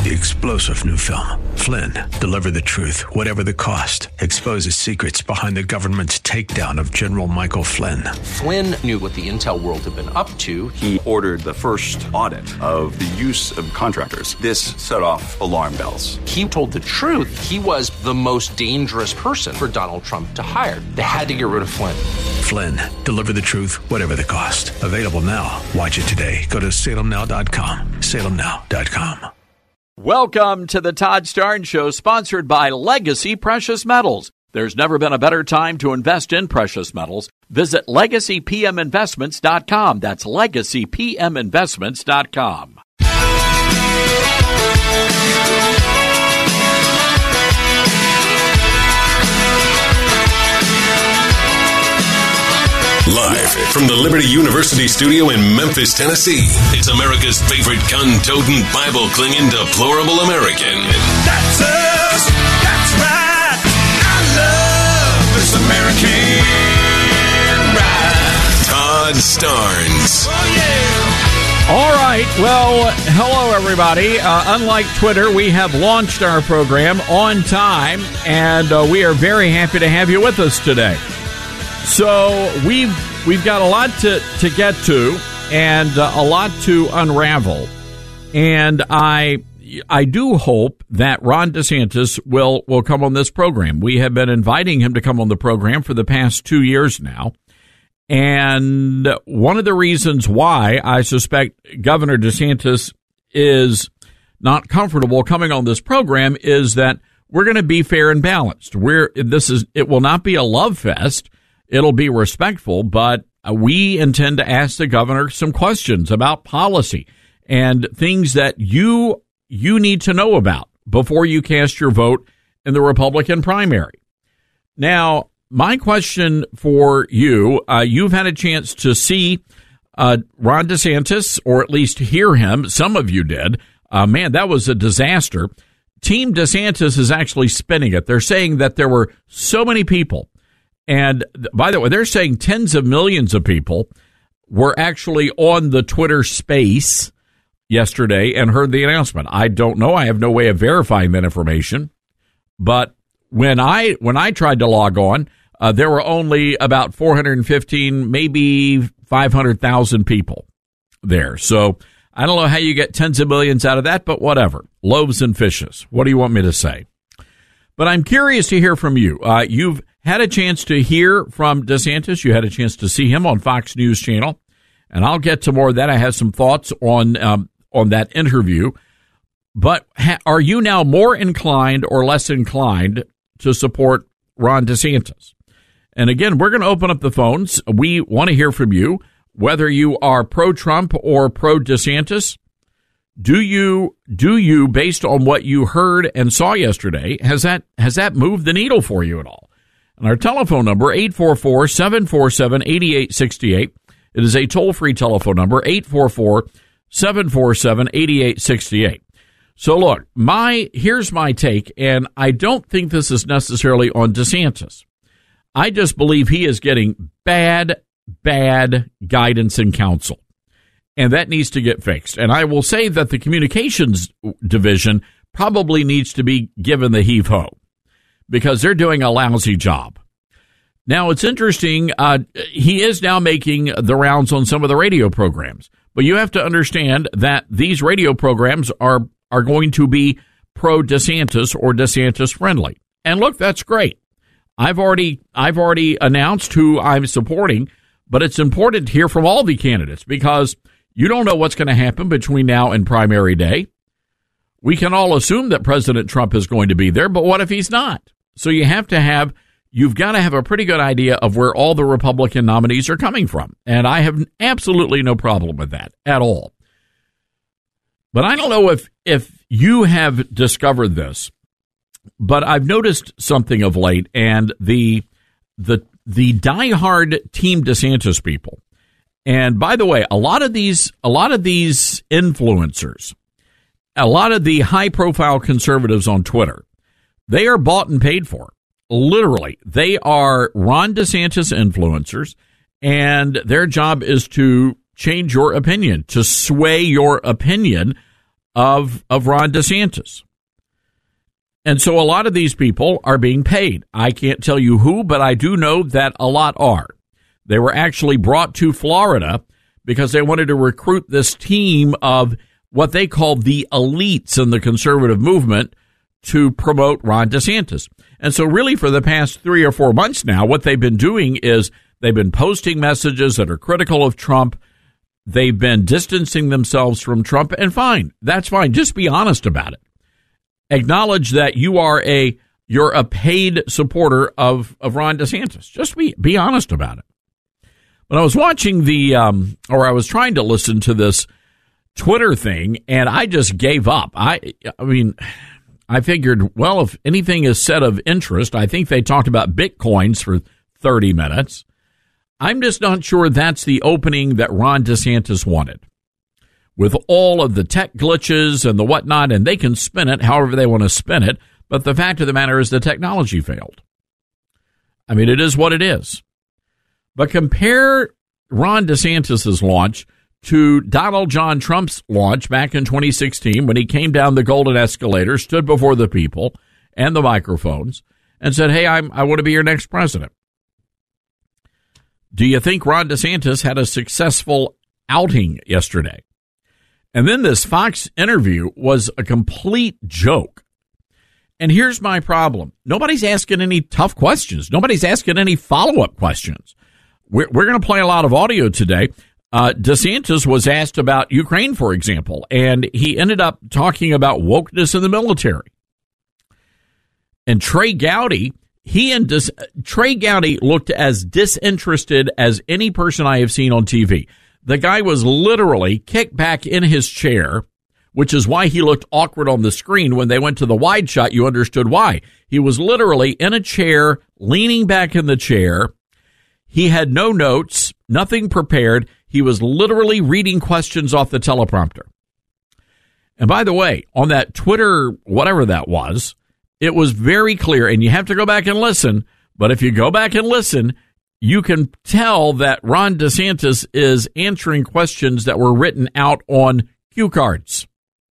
The explosive new film, Flynn, deliver the truth, whatever the cost. Exposes secrets behind the government's takedown of General Michael Flynn. Flynn knew what the intel world had been up to. He ordered the first audit of the use of contractors. This set off alarm bells. He told the truth. He was the most dangerous person for Donald Trump to hire. They had to get rid of Flynn. Flynn, deliver the truth, whatever the cost. Available now. Watch it today. Go to salemnow.com. salemnow.com. Welcome to the Todd Starnes Show, sponsored by Legacy Precious Metals. There's never been a better time to invest in precious metals. Visit LegacyPMInvestments.com. That's LegacyPMInvestments.com. Live from the Liberty University studio in Memphis, Tennessee, it's America's favorite gun-toting, Bible-clinging, deplorable American. That's us. That's right. I love this American ride. Todd Starnes. Oh, yeah. All right. Well, hello, everybody. Unlike Twitter, we have launched our program on time, and we are very happy to have you with us today. So we've got a lot to get to and a lot to unravel. And I do hope that Ron DeSantis will come on this program. We have been inviting him to come on the program for the past 2 years now. And one of the reasons why I suspect Governor DeSantis is not comfortable coming on this program is that we're going to be fair and balanced. It will not be a love fest. It'll be respectful, but we intend to ask the governor some questions about policy and things that you need to know about before you cast your vote in the Republican primary. Now, my question for you, you've had a chance to see Ron DeSantis, or at least hear him. Some of you did. Man, that was a disaster. Team DeSantis is actually spinning it. They're saying that there were so many people. And by the way, they're saying tens of millions of people were actually on the Twitter space yesterday and heard the announcement. I don't know. I have no way of verifying that information. But when I tried to log on, there were only about 415, maybe 500,000 people there. So I don't know how you get tens of millions out of that, but whatever. Loaves and fishes. What do you want me to say? But I'm curious to hear from you. You've had a chance to hear from DeSantis. You had a chance to see him on Fox News Channel. And I'll get to more of that. I have some thoughts on that interview. But are you now more inclined or less inclined to support Ron DeSantis? And again, we're going to open up the phones. We want to hear from you, whether you are pro-Trump or pro-DeSantis. Do you, based on what you heard and saw yesterday, has that moved the needle for you at all? And our telephone number, 844-747-8868. It is a toll-free telephone number, 844-747-8868. So look, here's my take, and I don't think this is necessarily on DeSantis. I just believe he is getting bad guidance and counsel. And that needs to get fixed. And I will say that the communications division probably needs to be given the heave-ho because they're doing a lousy job. Now, it's interesting. He is now making the rounds on some of the radio programs. But you have to understand that these radio programs are going to be pro-DeSantis or DeSantis-friendly. And look, that's great. I've already announced who I'm supporting, but it's important to hear from all the candidates because you don't know what's going to happen between now and primary day. We can all assume that President Trump is going to be there, but what if he's not? So you've got to have a pretty good idea of where all the Republican nominees are coming from. And I have absolutely no problem with that at all. But I don't know if you have discovered this, but I've noticed something of late, and the diehard Team DeSantis people. And by the way, a lot of these influencers, a lot of the high profile conservatives on Twitter, they are bought and paid for. Literally, they are Ron DeSantis influencers, and their job is to change your opinion, to sway your opinion of Ron DeSantis. And so a lot of these people are being paid. I can't tell you who, but I do know that a lot are. They were actually brought to Florida because they wanted to recruit this team of what they called the elites in the conservative movement to promote Ron DeSantis. And so really for the past 3 or 4 months now, what they've been doing is they've been posting messages that are critical of Trump. They've been distancing themselves from Trump, and fine. That's fine. Just be honest about it. Acknowledge that you're a paid supporter of Ron DeSantis. Just be honest about it. But I was watching I was trying to listen to this Twitter thing, and I just gave up. I mean, I figured, well, if anything is said of interest, I think they talked about Bitcoins for 30 minutes. I'm just not sure that's the opening that Ron DeSantis wanted. With all of the tech glitches and the whatnot, and they can spin it however they want to spin it, but the fact of the matter is the technology failed. I mean, it is what it is. But compare Ron DeSantis' launch to Donald John Trump's launch back in 2016 when he came down the golden escalator, stood before the people and the microphones, and said, hey, I want to be your next president. Do you think Ron DeSantis had a successful outing yesterday? And then this Fox interview was a complete joke. And here's my problem. Nobody's asking any tough questions. Nobody's asking any follow-up questions. We're going to play a lot of audio today. DeSantis was asked about Ukraine, for example, and he ended up talking about wokeness in the military. And Trey Gowdy, Trey Gowdy looked as disinterested as any person I have seen on TV. The guy was literally kicked back in his chair, which is why he looked awkward on the screen. When they went to the wide shot, you understood why. He was literally in a chair, leaning back in the chair. He had no notes, nothing prepared. He was literally reading questions off the teleprompter. And by the way, on that Twitter, whatever that was, it was very clear, and you have to go back and listen, but if you go back and listen, you can tell that Ron DeSantis is answering questions that were written out on cue cards.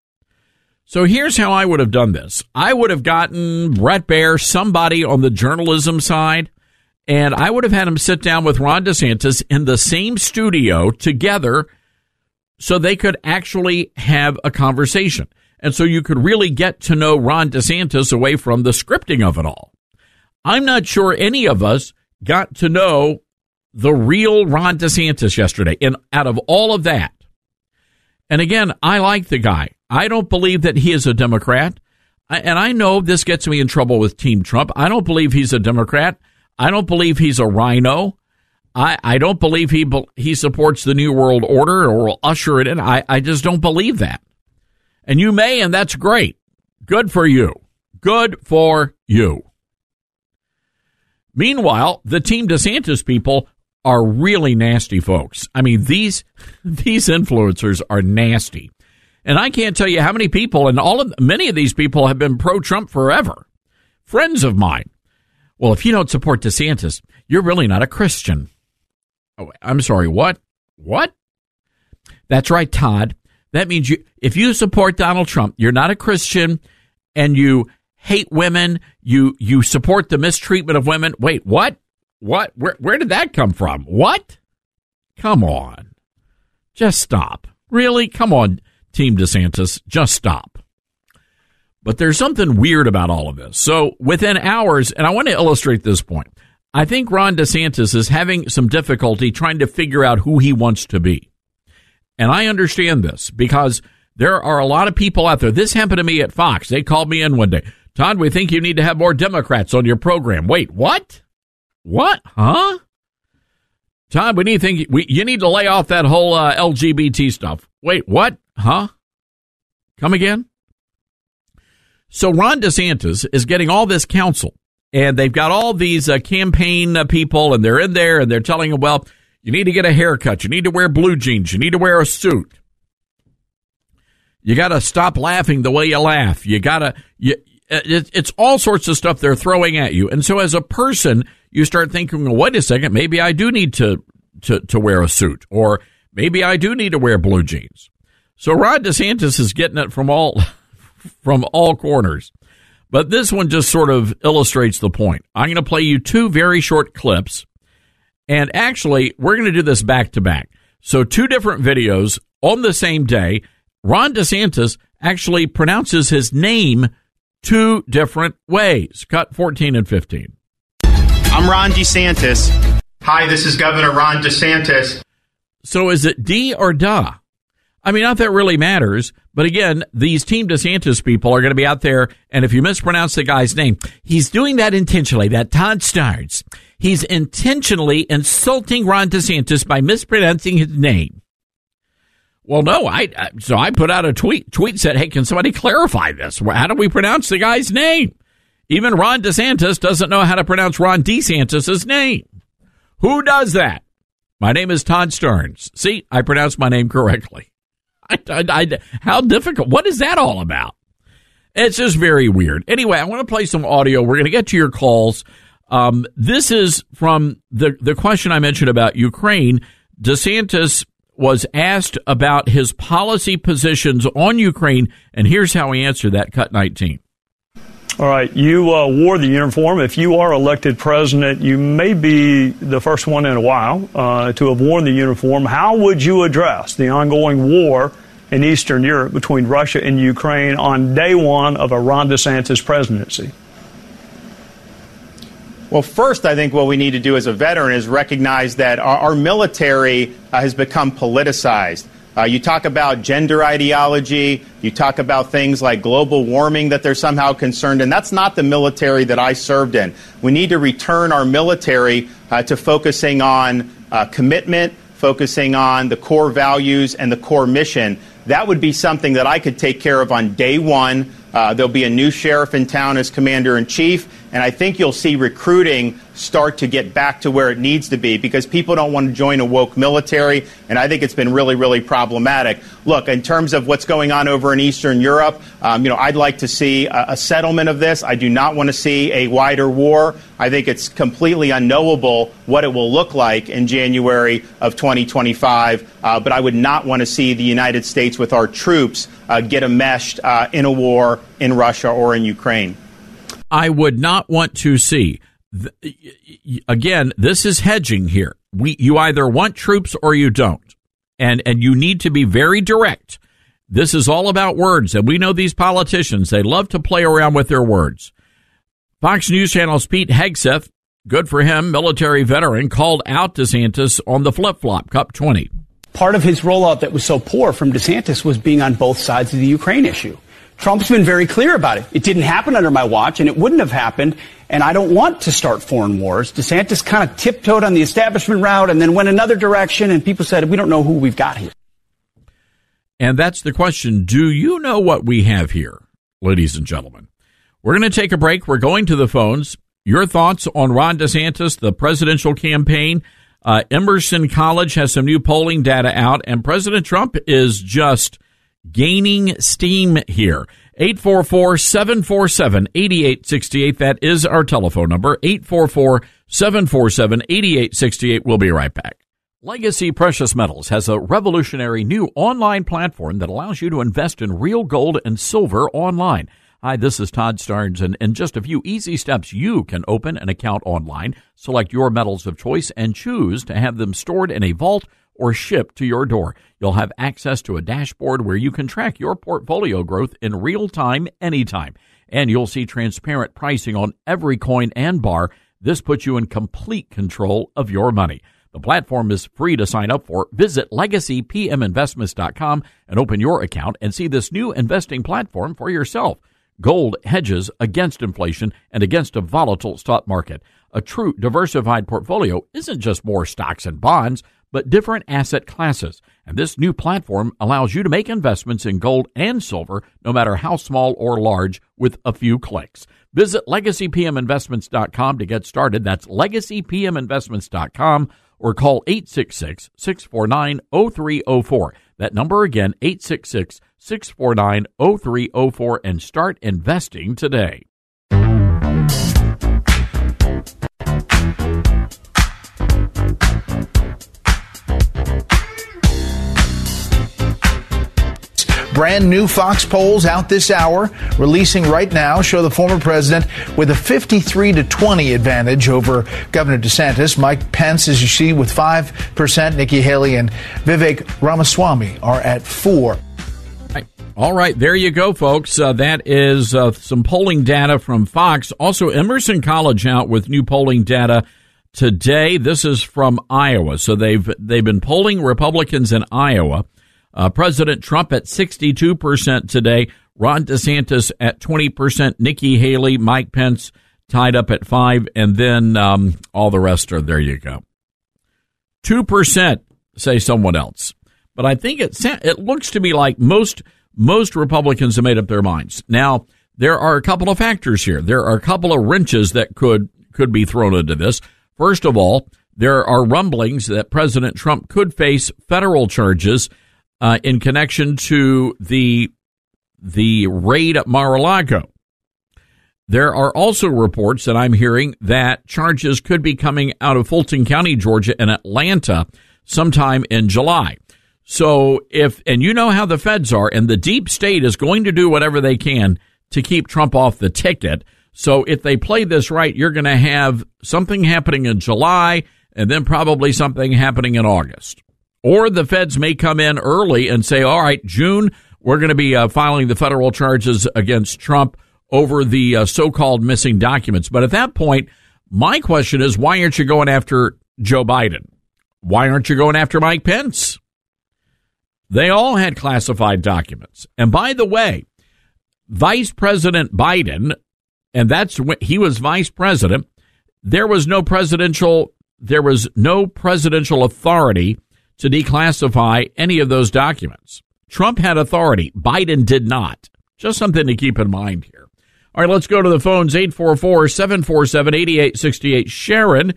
So here's how I would have done this. I would have gotten Brett Baer, somebody on the journalism side, and I would have had him sit down with Ron DeSantis in the same studio together so they could actually have a conversation. And so you could really get to know Ron DeSantis away from the scripting of it all. I'm not sure any of us got to know the real Ron DeSantis yesterday. And out of all of that, and again, I like the guy. I don't believe that he is a Democrat. And I know this gets me in trouble with Team Trump. I don't believe he's a Democrat. I don't believe he's a rhino. I don't believe he supports the New World Order or will usher it in. I just don't believe that. And you may, and that's great. Good for you. Good for you. Meanwhile, the Team DeSantis people are really nasty folks. I mean, these influencers are nasty. And I can't tell you how many people, and many of these people have been pro-Trump forever. Friends of mine. Well, if you don't support DeSantis, you're really not a Christian. Oh, I'm sorry, what? What? That's right, Todd. That means if you support Donald Trump, you're not a Christian, and you hate women, you support the mistreatment of women. Wait, what? What? Where did that come from? What? Come on. Just stop. Really? Come on, Team DeSantis. Just stop. But there's something weird about all of this. So within hours, and I want to illustrate this point, I think Ron DeSantis is having some difficulty trying to figure out who he wants to be. And I understand this because there are a lot of people out there. This happened to me at Fox. They called me in one day. Todd, we think you need to have more Democrats on your program. Wait, what? What? Huh? Todd, you need to lay off that whole LGBT stuff. Wait, what? Huh? Come again? So Ron DeSantis is getting all this counsel, and they've got all these campaign people, and they're in there, and they're telling him, well, you need to get a haircut. You need to wear blue jeans. You need to wear a suit. You got to stop laughing the way you laugh. It's all sorts of stuff they're throwing at you. And so as a person, you start thinking, well, wait a second, maybe I do need to wear a suit, or maybe I do need to wear blue jeans. So Ron DeSantis is getting it from all corners. But this one just sort of illustrates the point. I'm going to play you two very short clips. And actually, we're going to do this back to back. So 2 different videos on the same day. Ron DeSantis actually pronounces his name 2 different ways. Cut 14 and 15. I'm Ron DeSantis. Hi, this is Governor Ron DeSantis. So is it D or da? I mean, not that really matters. But again, these Team DeSantis people are going to be out there. And if you mispronounce the guy's name, he's doing that intentionally. That Todd Starnes. He's intentionally insulting Ron DeSantis by mispronouncing his name. Well, no, so I put out a tweet. Tweet said, hey, can somebody clarify this? How do we pronounce the guy's name? Even Ron DeSantis doesn't know how to pronounce Ron DeSantis' name. Who does that? My name is Todd Starnes. See, I pronounced my name correctly. How difficult? What is that all about? It's just very weird. Anyway, I want to play some audio. We're going to get to your calls. This is from the question I mentioned about Ukraine. DeSantis was asked about his policy positions on Ukraine, and here's how he answered that. Cut 19. All right. You wore the uniform. If you are elected president, you may be the first one in a while to have worn the uniform. How would you address the ongoing war in Eastern Europe between Russia and Ukraine on day one of a Ron DeSantis presidency? Well, first, I think what we need to do as a veteran is recognize that our military has become politicized. You talk about gender ideology, you talk about things like global warming that they're somehow concerned in. That's not the military that I served in. We need to return our military to focusing on commitment, focusing on the core values and the core mission. That would be something that I could take care of on day one. There'll be a new sheriff in town as commander-in-chief, and I think you'll see recruiting start to get back to where it needs to be because people don't want to join a woke military, and I think it's been really, really problematic. Look, in terms of what's going on over in Eastern Europe, I'd like to see a settlement of this. I do not want to see a wider war. I think it's completely unknowable what it will look like in January of 2025, but I would not want to see the United States with our troops get enmeshed in a war in Russia or in Ukraine. I would not want to see. Again, this is hedging here. You either want troops or you don't. And you need to be very direct. This is all about words. And we know these politicians, they love to play around with their words. Fox News Channel's Pete Hegseth, good for him, military veteran, called out DeSantis on the flip-flop. Cup 20. Part of his rollout that was so poor from DeSantis was being on both sides of the Ukraine issue. Trump's been very clear about it. It didn't happen under my watch, and it wouldn't have happened, and I don't want to start foreign wars. DeSantis kind of tiptoed on the establishment route and then went another direction, and people said, we don't know who we've got here. And that's the question. Do you know what we have here, ladies and gentlemen? We're going to take a break. We're going to the phones. Your thoughts on Ron DeSantis, the presidential campaign. Emerson College has some new polling data out, and President Trump is just gaining steam here. 844-747-8868. That is our telephone number, 844-747-8868. We'll be right back. Legacy Precious Metals has a revolutionary new online platform that allows you to invest in real gold and silver online. Hi, this is Todd Starnes, and in just a few easy steps, you can open an account online, select your metals of choice, and choose to have them stored in a vault or shipped to your door. You'll have access to a dashboard where you can track your portfolio growth in real time, anytime. And you'll see transparent pricing on every coin and bar. This puts you in complete control of your money. The platform is free to sign up for. Visit LegacyPMInvestments.com and open your account and see this new investing platform for yourself. Gold hedges against inflation and against a volatile stock market. A true diversified portfolio isn't just more stocks and bonds, but different asset classes. And this new platform allows you to make investments in gold and silver, no matter how small or large, with a few clicks. Visit LegacyPMInvestments.com to get started. That's LegacyPMInvestments.com, or call 866-649-0304. That number again, 866-649-0304, and start investing today. brand new Fox polls out this hour, releasing right now, show the former president with a 53-20 advantage over Governor DeSantis. Mike Pence, as you see, with 5%. Nikki Haley and Vivek Ramaswamy are at 4%. All right, there you go, folks. That is some polling data from Fox. Also, Emerson College out with new polling data today. This is from Iowa. So they've been polling Republicans in Iowa. President Trump at 62% today. Ron DeSantis at 20%. Nikki Haley, Mike Pence tied up at 5%. And then all the rest are, there you go. 2% say someone else. But I think it looks to me like most Republicans have made up their minds. Now, there are a couple of factors here. There are a couple of wrenches that could be thrown into this. First of all, there are rumblings that President Trump could face federal charges in connection to the raid at Mar-a-Lago. There are also reports that I'm hearing that charges could be coming out of Fulton County, Georgia, and Atlanta sometime in July. So and you know how the feds are, and the deep state is going to do whatever they can to keep Trump off the ticket. So if they play this right, you're going to have something happening in July and then probably something happening in August. Or the feds may come in early and say, all right, June, we're going to be filing the federal charges against Trump over the so-called missing documents. But at that point, my question is, why aren't you going after Joe Biden? Why aren't you going after Mike Pence? They all had classified documents. And by the way, Vice President Biden, and that's when he was vice president, there was no presidential authority to declassify any of those documents. Trump had authority. Biden did not. Just something to keep in mind here. All right, let's go to the phones. 844-747-8868. Sharon,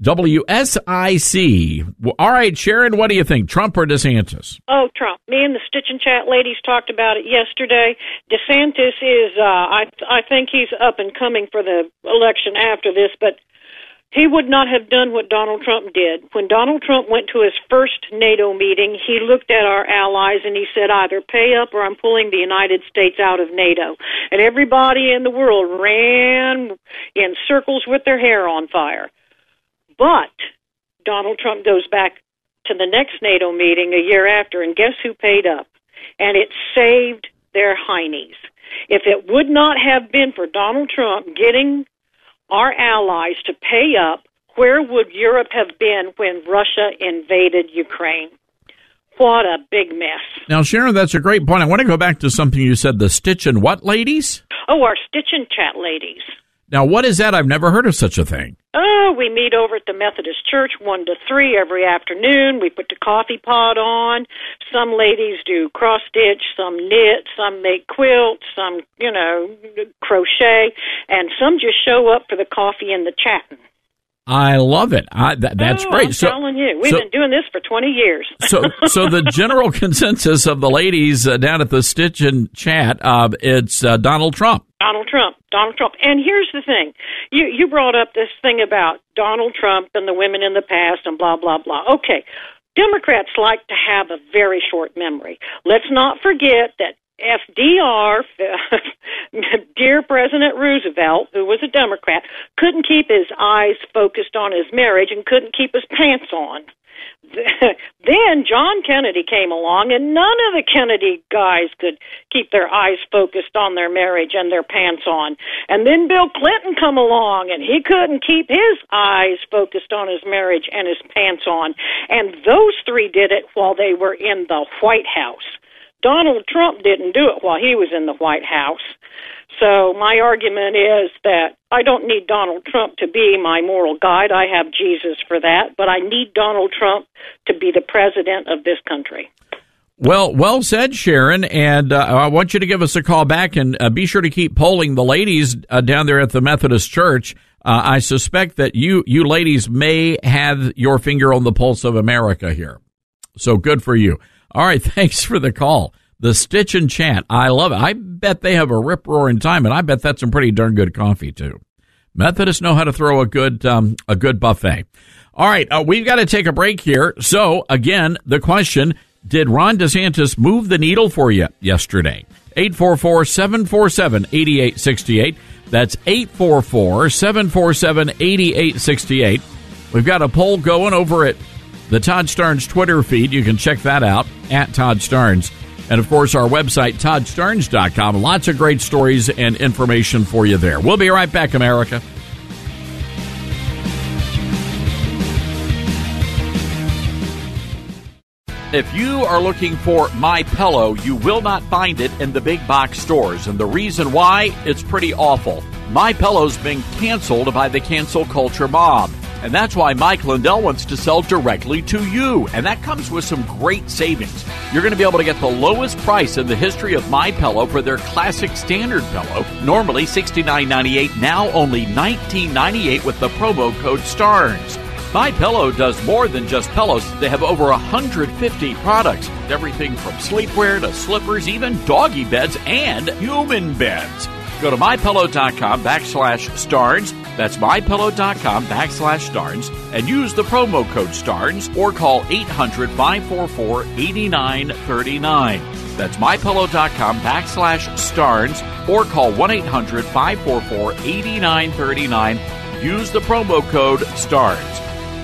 WSIC. All right, Sharon, what do you think, Trump or DeSantis? Oh, Trump. Me and the Stitch and Chat ladies talked about it yesterday. DeSantis is, I think he's up and coming for the election after this, but he would not have done what Donald Trump did. When Donald Trump went to his first NATO meeting, he looked at our allies and he said, either pay up or I'm pulling the United States out of NATO. And everybody in the world ran in circles with their hair on fire. But Donald Trump goes back to the next NATO meeting a year after, and guess who paid up? And it saved their heinies. If it would not have been for Donald Trump getting our allies to pay up, where would Europe have been when Russia invaded Ukraine? What a big mess. Now, Sharon, that's a great point. I want to go back to something you said, the Stitch and what ladies? Oh, our Stitch and Chat ladies. Now, what is that? I've never heard of such a thing. Oh, we meet over at the Methodist Church 1 to 3 every afternoon. We put the coffee pot on. Some ladies do cross-stitch, some knit, some make quilts, some, crochet, and some just show up for the coffee and the chatting. I love it. That's great. I'm telling you, we've been doing this for 20 years. so the general consensus of the ladies down at the Stitch and Chat, it's Donald Trump. Donald Trump. And here's the thing. You brought up this thing about Donald Trump and the women in the past and blah, blah, blah. Okay. Democrats like to have a very short memory. Let's not forget that FDR, dear President Roosevelt, who was a Democrat, couldn't keep his eyes focused on his marriage and couldn't keep his pants on. Then John Kennedy came along, and none of the Kennedy guys could keep their eyes focused on their marriage and their pants on. And then Bill Clinton come along, and he couldn't keep his eyes focused on his marriage and his pants on. And those three did it while they were in the White House. Donald Trump didn't do it while he was in the White House. So my argument is that I don't need Donald Trump to be my moral guide. I have Jesus for that. But I need Donald Trump to be the president of this country. Well said, Sharon. And I want you to give us a call back and be sure to keep polling the ladies down there at the Methodist Church. I suspect that you ladies may have your finger on the pulse of America here. So good for you. All right. Thanks for the call. The Stitch and Chat. I love it. I bet they have a rip-roaring time, and I bet that's some pretty darn good coffee, too. Methodists know how to throw a good buffet. All right, we've got to take a break here. So, again, the question, Did Ron DeSantis move the needle for you yesterday? 844-747-8868. That's 844-747-8868. We've got a poll going over at the Todd Starnes Twitter feed. You can check that out at Todd Starnes. And, of course, our website, ToddStarnes.com. Lots of great stories and information for you there. We'll be right back, America. If you are looking for MyPillow, you will not find it in the big box stores. And the reason why, it's pretty awful. MyPillow's been canceled by the cancel culture mob. And that's why Mike Lindell wants to sell directly to you. And that comes with some great savings. You're going to be able to get the lowest price in the history of MyPillow for their classic standard pillow. Normally $69.98, now only $19.98 with the promo code STARNS. MyPillow does more than just pillows. They have over 150 products. Everything from sleepwear to slippers, even doggy beds and human beds. Go to MyPillow.com/Starnes. That's MyPillow.com/Starnes. And use the promo code STARNS or call 800-544-8939. That's MyPillow.com/Starnes or call 1-800-544-8939. Use the promo code STARNS.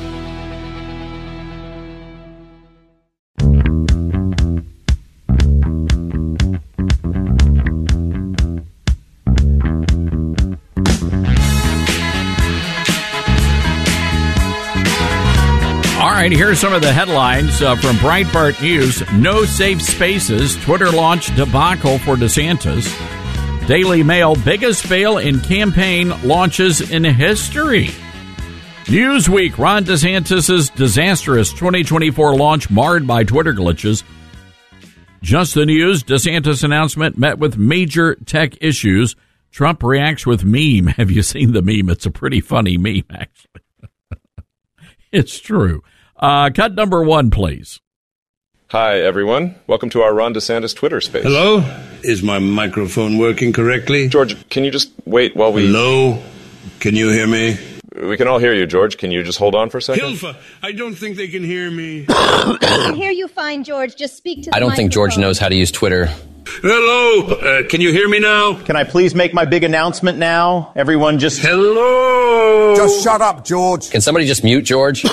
All right, here's some of the headlines from Breitbart News. No safe spaces. Twitter launch debacle for DeSantis. Daily Mail, biggest fail in campaign launches in history. Newsweek, Ron DeSantis' disastrous 2024 launch marred by Twitter glitches. Just the News, DeSantis announcement met with major tech issues. Trump reacts with meme. Have you seen the meme? It's a pretty funny meme, actually. It's true. Cut number 1, please. Hi, everyone. Welcome to our Ron DeSantis Twitter space. Hello? Is my microphone working correctly? George, can you just wait while we... Hello? Can you hear me? We can all hear you, George. Can you just hold on for a second? Hilfa, I don't think they can hear me. I can hear you fine, George. Just speak to the I don't think George knows how to use Twitter. Hello? Can you hear me now? Can I please make my big announcement now? Everyone just... Hello? Just shut up, George. Can somebody just mute George?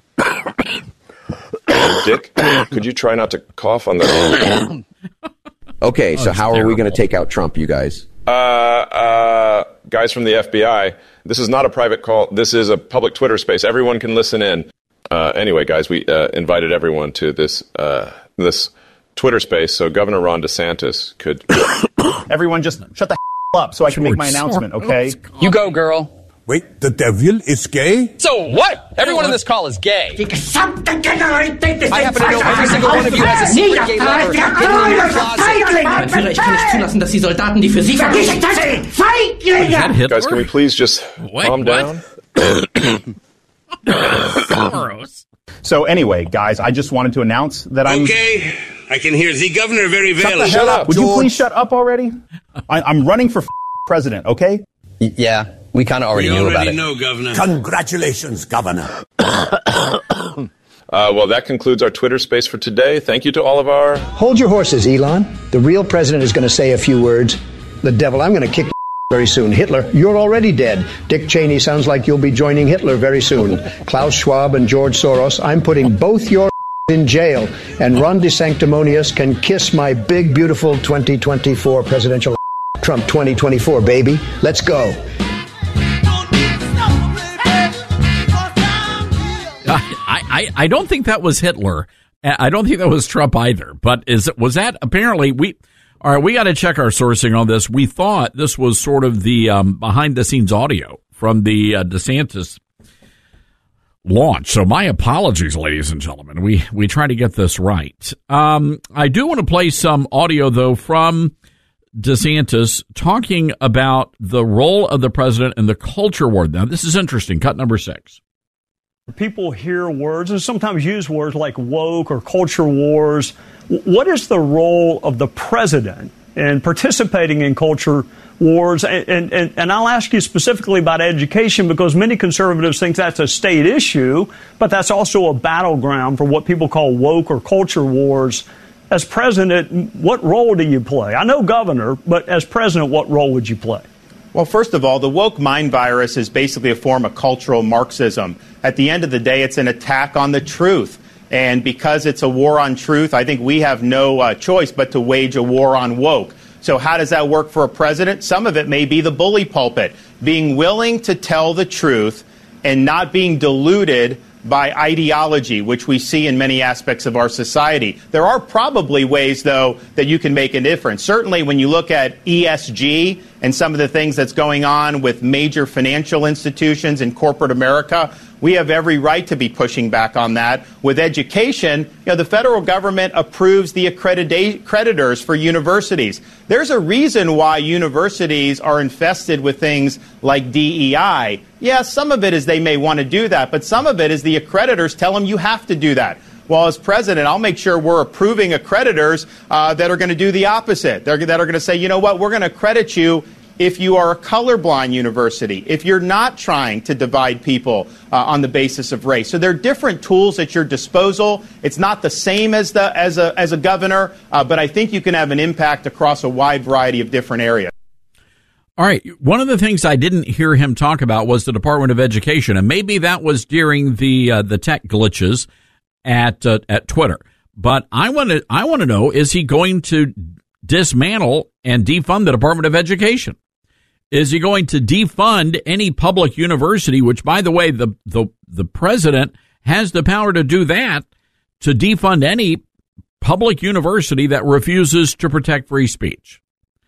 Dick, could you try not to cough on the... Okay, so how are we going to take out Trump, you guys? Guys from the FBI, this is not a private call. This is a public Twitter space. Everyone can listen in. Anyway, guys, we invited everyone to this Twitter space so Governor Ron DeSantis could... Everyone just shut the up so I can make my announcement, okay? You go, girl. Wait, the devil is gay? So what? Everyone in this call is gay. I happen to know every single one of you has a secret gay lover hidden in your closet. Mein Führer, ich kann nicht zulassen, dass die Soldaten, die für Sie verpflichtet sind, Feiglinge! Guys, can we please just calm down? So anyway, guys, I just wanted to announce that I'm... Okay, I can hear the governor very well. Shut up, Would you please shut up already? I'm running for president, okay? Yeah, we kind of already knew about it. Know, Governor. Congratulations, Governor. Well, that concludes our Twitter space for today. Thank you to all of our... Hold your horses, Elon. The real president is going to say a few words. The devil, I'm going to kick very soon. Hitler, you're already dead. Dick Cheney sounds like you'll be joining Hitler very soon. Klaus Schwab and George Soros, I'm putting both your in jail. And Ron DeSanctimonious can kiss my big, beautiful 2024 presidential Trump 2024, baby. Let's go. I don't think that was Hitler. I don't think that was Trump either. But was that apparently we got to check our sourcing on this. We thought this was sort of the behind the scenes audio from the DeSantis launch. So my apologies, ladies and gentlemen. We try to get this right. I do want to play some audio though from DeSantis talking about the role of the president in the culture war. Now this is interesting. Cut number 6. People hear words and sometimes use words like woke or culture wars. What is the role of the president in participating in culture wars, and I'll ask you specifically about education because many conservatives think that's a state issue, but that's also a battleground for what people call woke or culture wars. As president, what role do you play? I know governor, but as president, what role would you play? Well, first of all, the woke mind virus is basically a form of cultural Marxism. At the end of the day, it's an attack on the truth. And because it's a war on truth, I think we have no choice but to wage a war on woke. So how does that work for a president? Some of it may be the bully pulpit, being willing to tell the truth and not being deluded by ideology, which we see in many aspects of our society. There are probably ways, though, that you can make a difference. Certainly when you look at ESG and some of the things that's going on with major financial institutions in corporate America, we have every right to be pushing back on that. With education, the federal government approves the accreditors for universities. There's a reason why universities are infested with things like DEI. Yeah, some of it is they may want to do that, but some of it is the accreditors tell them you have to do that. Well, as president, I'll make sure we're approving accreditors that are going to do the opposite. That are going to say, you know what, we're going to accredit you if you are a colorblind university, if you're not trying to divide people on the basis of race. So there are different tools at your disposal. It's not the same as a governor, but I think you can have an impact across a wide variety of different areas. All right. One of the things I didn't hear him talk about was the Department of Education, and maybe that was during the tech glitches at Twitter. But I want to know, is he going to dismantle and defund the Department of Education? Is he going to defund any public university, which, by the way, the president has the power to do that, to defund any public university that refuses to protect free speech?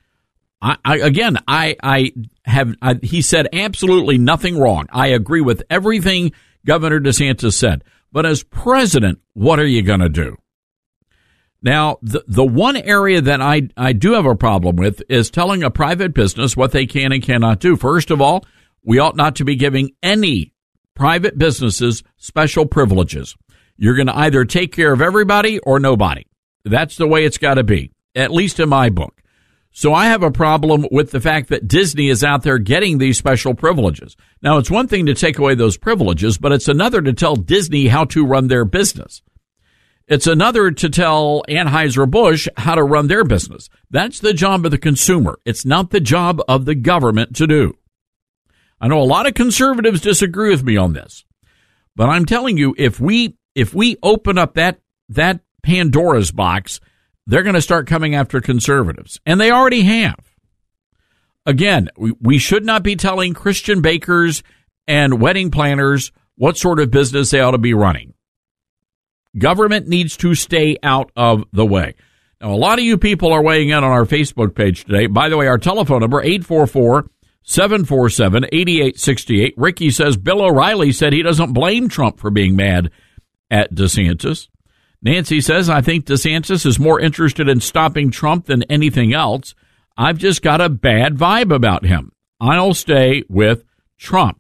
He said absolutely nothing wrong. I agree with everything Governor DeSantis said. But as president, what are you going to do? Now, the one area that I do have a problem with is telling a private business what they can and cannot do. First of all, we ought not to be giving any private businesses special privileges. You're going to either take care of everybody or nobody. That's the way it's got to be, at least in my book. So I have a problem with the fact that Disney is out there getting these special privileges. Now, it's one thing to take away those privileges, but it's another to tell Disney how to run their business. It's another to tell Anheuser-Busch how to run their business. That's the job of the consumer. It's not the job of the government to do. I know a lot of conservatives disagree with me on this, but I'm telling you, if we open up that Pandora's box, they're going to start coming after conservatives, and they already have. Again, we should not be telling Christian bakers and wedding planners what sort of business they ought to be running. Government needs to stay out of the way. Now, a lot of you people are weighing in on our Facebook page today. By the way, our telephone number, 844-747-8868. Ricky says Bill O'Reilly said he doesn't blame Trump for being mad at DeSantis. Nancy says, I think DeSantis is more interested in stopping Trump than anything else. I've just got a bad vibe about him. I'll stay with Trump.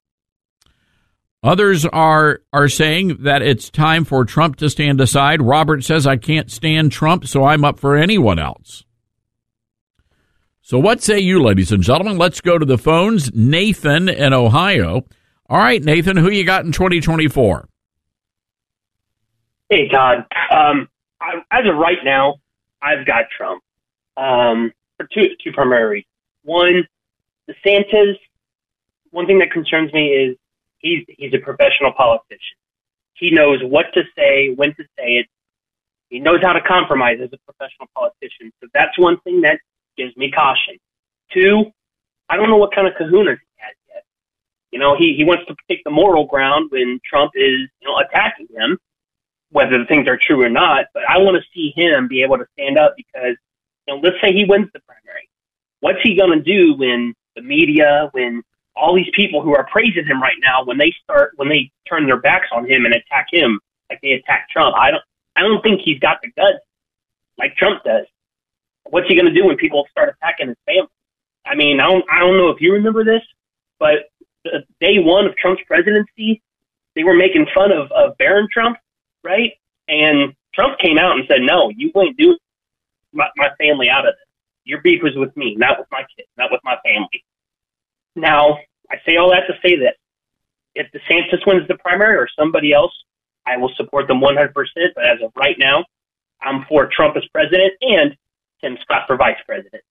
Others are saying that it's time for Trump to stand aside. Robert says, I can't stand Trump, so I'm up for anyone else. So what say you, ladies and gentlemen? Let's go to the phones. Nathan in Ohio. All right, Nathan, who you got in 2024? Hey, Todd. As of right now, I've got Trump for two primary reasons. One, DeSantis, one thing that concerns me is he's a professional politician. He knows what to say, when to say it. He knows how to compromise as a professional politician. So that's one thing that gives me caution. Two, I don't know what kind of kahunas he has yet. He wants to take the moral ground when Trump is, attacking him, whether the things are true or not. But I want to see him be able to stand up because, let's say he wins the primary. What's he going to do when the media, when all these people who are praising him right now, when they turn their backs on him and attack him like they attack Trump? I don't think he's got the guts like Trump does. What's he going to do when people start attacking his family? I mean, I don't know if you remember this, but day one of Trump's presidency, they were making fun of Barron Trump, right? And Trump came out and said, no, you ain't doing my family out of this. Your beef was with me, not with my kids, not with my family. Now, I say all that to say that if DeSantis wins the primary or somebody else, I will support them 100%. But as of right now, I'm for Trump as president and Tim Scott for vice president.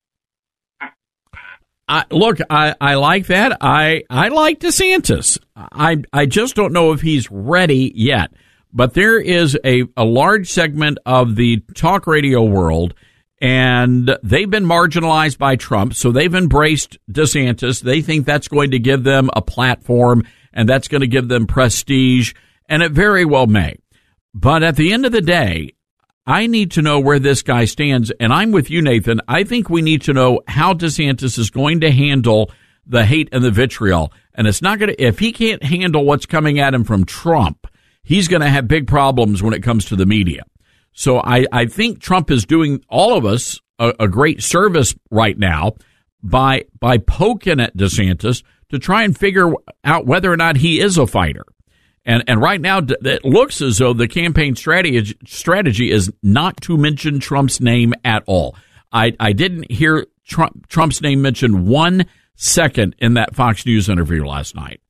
I like that. I like DeSantis. I just don't know if he's ready yet. But there is a large segment of the talk radio world, and they've been marginalized by Trump, so they've embraced DeSantis. They think that's going to give them a platform, and that's going to give them prestige, and it very well may. But at the end of the day, I need to know where this guy stands, and I'm with you, Nathan. I think we need to know how DeSantis is going to handle the hate and the vitriol. And it's not going to, if he can't handle what's coming at him from Trump, he's going to have big problems when it comes to the media. So I think Trump is doing all of us a great service right now by poking at DeSantis to try and figure out whether or not he is a fighter. And right now, it looks as though the campaign strategy is not to mention Trump's name at all. I didn't hear Trump's name mentioned 1 second in that Fox News interview last night.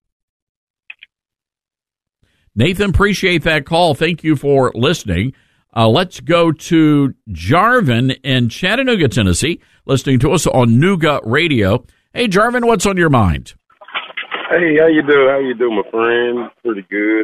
Nathan, appreciate that call. Thank you for listening. Let's go to Jarvin in Chattanooga, Tennessee, listening to us on Nooga Radio. Hey, Jarvin, what's on your mind? Hey, how you doing? How you doing, my friend? Pretty good.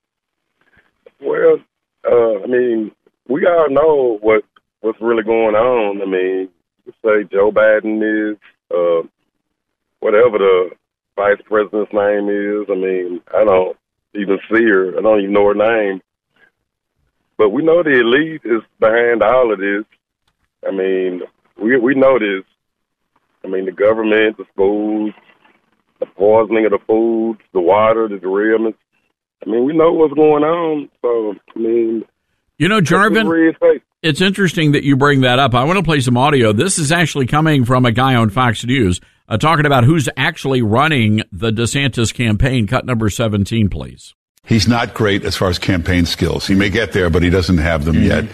Well, I mean, we all know what's really going on. I mean, you say Joe Biden is whatever the vice president's name is. I mean, I don't even see her. I don't even know her name. But we know the elite is behind all of this. I mean, we know this. I mean, the government, the schools, the poisoning of the food, the water, the derailments. I mean, we know what's going on. So, I mean, you know, Jarvin, it's interesting that you bring that up. I want to play some audio. This is actually coming from a guy on Fox News talking about who's actually running the DeSantis campaign. Cut number 17, please. He's not great as far as campaign skills. He may get there, but he doesn't have them yet.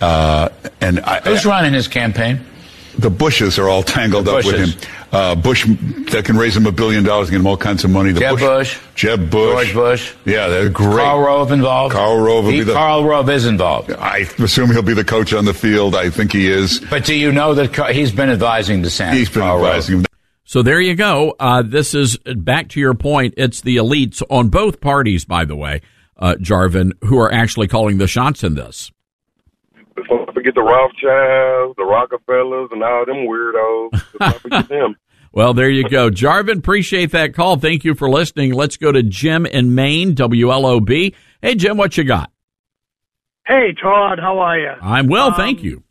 Who's running his campaign? The Bushes are all tangled up with him. Bush, that can raise him $1 billion and get him all kinds of money. Jeb Bush. George Bush. Yeah, they're great. Karl Rove involved. Karl Rove. Karl Rove is involved. I assume he'll be the coach on the field. I think he is. But do you know that he's been advising DeSantis? He's been advising him. So there you go. This is, back to your point, it's the elites on both parties, by the way, Jarvin, who are actually calling the shots in this. Don't forget the Rothschilds, the Rockefellers, and all them weirdos. Don't forget them. Well, there you go. Jarvin, appreciate that call. Thank you for listening. Let's go to Jim in Maine, WLOB. Hey, Jim, what you got? Hey, Todd, how are you? I'm well, thank you.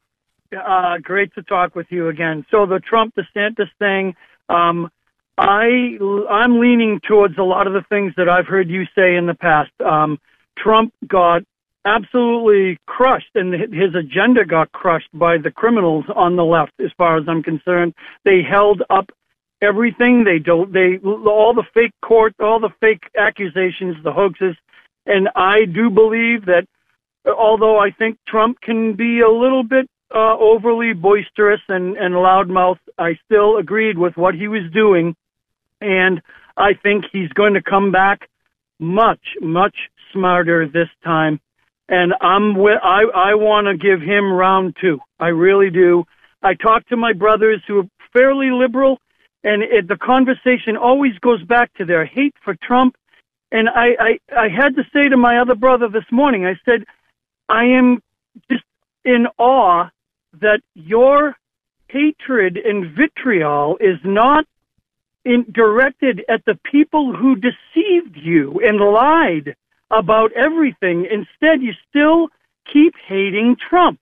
Great to talk with you again. So the Trump-DeSantis thing, I'm leaning towards a lot of the things that I've heard you say in the past. Trump got absolutely crushed, and his agenda got crushed by the criminals on the left, as far as I'm concerned. They held up everything. All the fake court, all the fake accusations, the hoaxes. And I do believe that, although I think Trump can be a little bit overly boisterous and loudmouth, I still agreed with what he was doing. And I think he's going to come back much, much smarter this time. And I want to give him round 2. I really do. I talk to my brothers who are fairly liberal, and the conversation always goes back to their hate for Trump. And I had to say to my other brother this morning, I said, I am just in awe that your hatred and vitriol is not directed at the people who deceived you and lied about everything. Instead, you still keep hating Trump.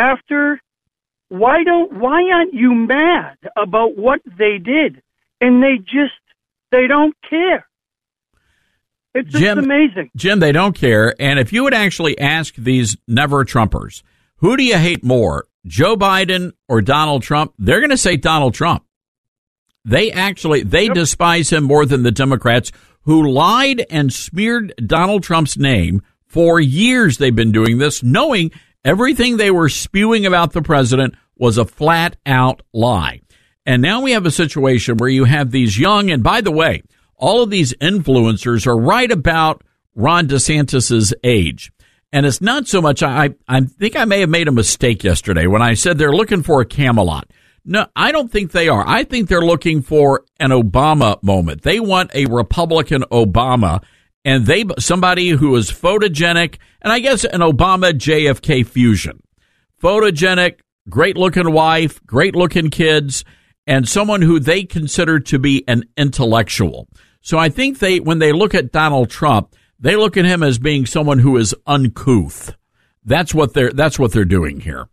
Why aren't you mad about what they did? And they don't care. It's just amazing. Jim, they don't care. And if you would actually ask these never Trumpers, who do you hate more, Joe Biden or Donald Trump? They're going to say Donald Trump. They despise him more than the Democrats, who lied and smeared Donald Trump's name for years. They've been doing this, knowing everything they were spewing about the president was a flat-out lie. And now we have a situation where you have these young, and by the way, all of these influencers are right about Ron DeSantis's age. And it's not so much, I think I may have made a mistake yesterday when I said they're looking for a Camelot. No, I don't think they are. I think they're looking for an Obama moment. They want a Republican Obama, and somebody who is photogenic, and I guess an Obama JFK fusion. Photogenic, great-looking wife, great-looking kids, and someone who they consider to be an intellectual. So I think when they look at Donald Trump, they look at him as being someone who is uncouth. That's what they're doing here.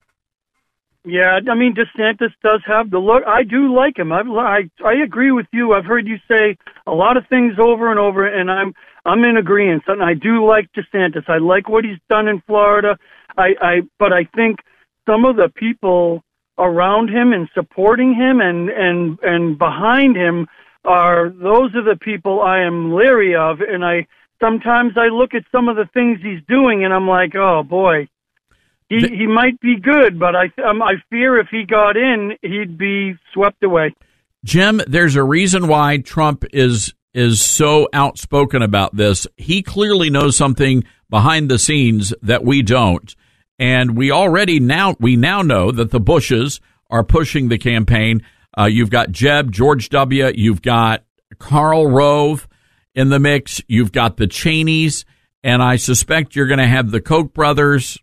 Yeah, I mean, DeSantis does have the look. I do like him. I agree with you. I've heard you say a lot of things over and over, and I'm in agreement. And I do like DeSantis. I like what he's done in Florida. But I think some of the people around him and supporting him and behind him those are the people I am leery of. And sometimes I look at some of the things he's doing, and I'm like, oh boy. He might be good, but I fear if he got in, he'd be swept away. Jim, there's a reason why Trump is so outspoken about this. He clearly knows something behind the scenes that we don't, and we now know that the Bushes are pushing the campaign. You've got Jeb, George W., you've got Karl Rove in the mix, you've got the Cheneys, and I suspect you're going to have the Koch brothers.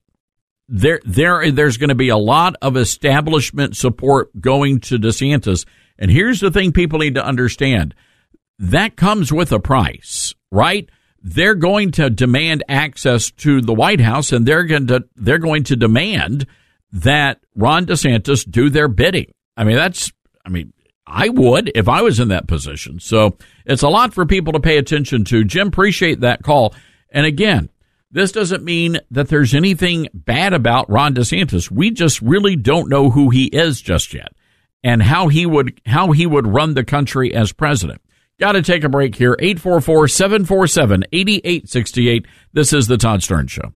There's going to be a lot of establishment support going to DeSantis. And here's the thing people need to understand. That comes with a price, right? They're going to demand access to the White House, and they're going to demand that Ron DeSantis do their bidding. I would if I was in that position. So it's a lot for people to pay attention to. Jim, appreciate that call. And again, this doesn't mean that there's anything bad about Ron DeSantis. We just really don't know who he is just yet and how he would run the country as president. Got to take a break here. 844-747-8868. This is the Todd Stern Show.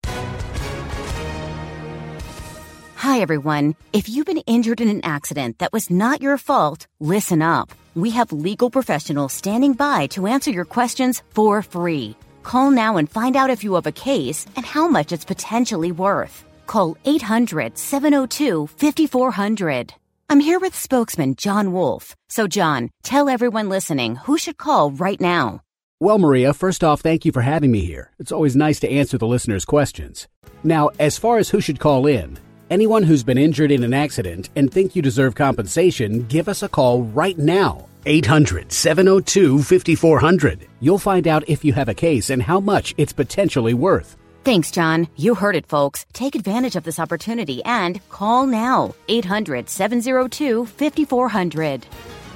Hi, everyone. If you've been injured in an accident that was not your fault, listen up. We have legal professionals standing by to answer your questions for free. Call now and find out if you have a case and how much it's potentially worth. Call 800-702-5400. I'm here with spokesman John Wolf. So, John, tell everyone listening who should call right now. Well, Maria, first off, thank you for having me here. It's always nice to answer the listeners' questions. Now, as far as who should call in, anyone who's been injured in an accident and think you deserve compensation, give us a call right now. 800-702-5400. You'll find out if you have a case and how much it's potentially worth. Thanks, John. You heard it, folks. Take advantage of this opportunity and call now. 800-702-5400.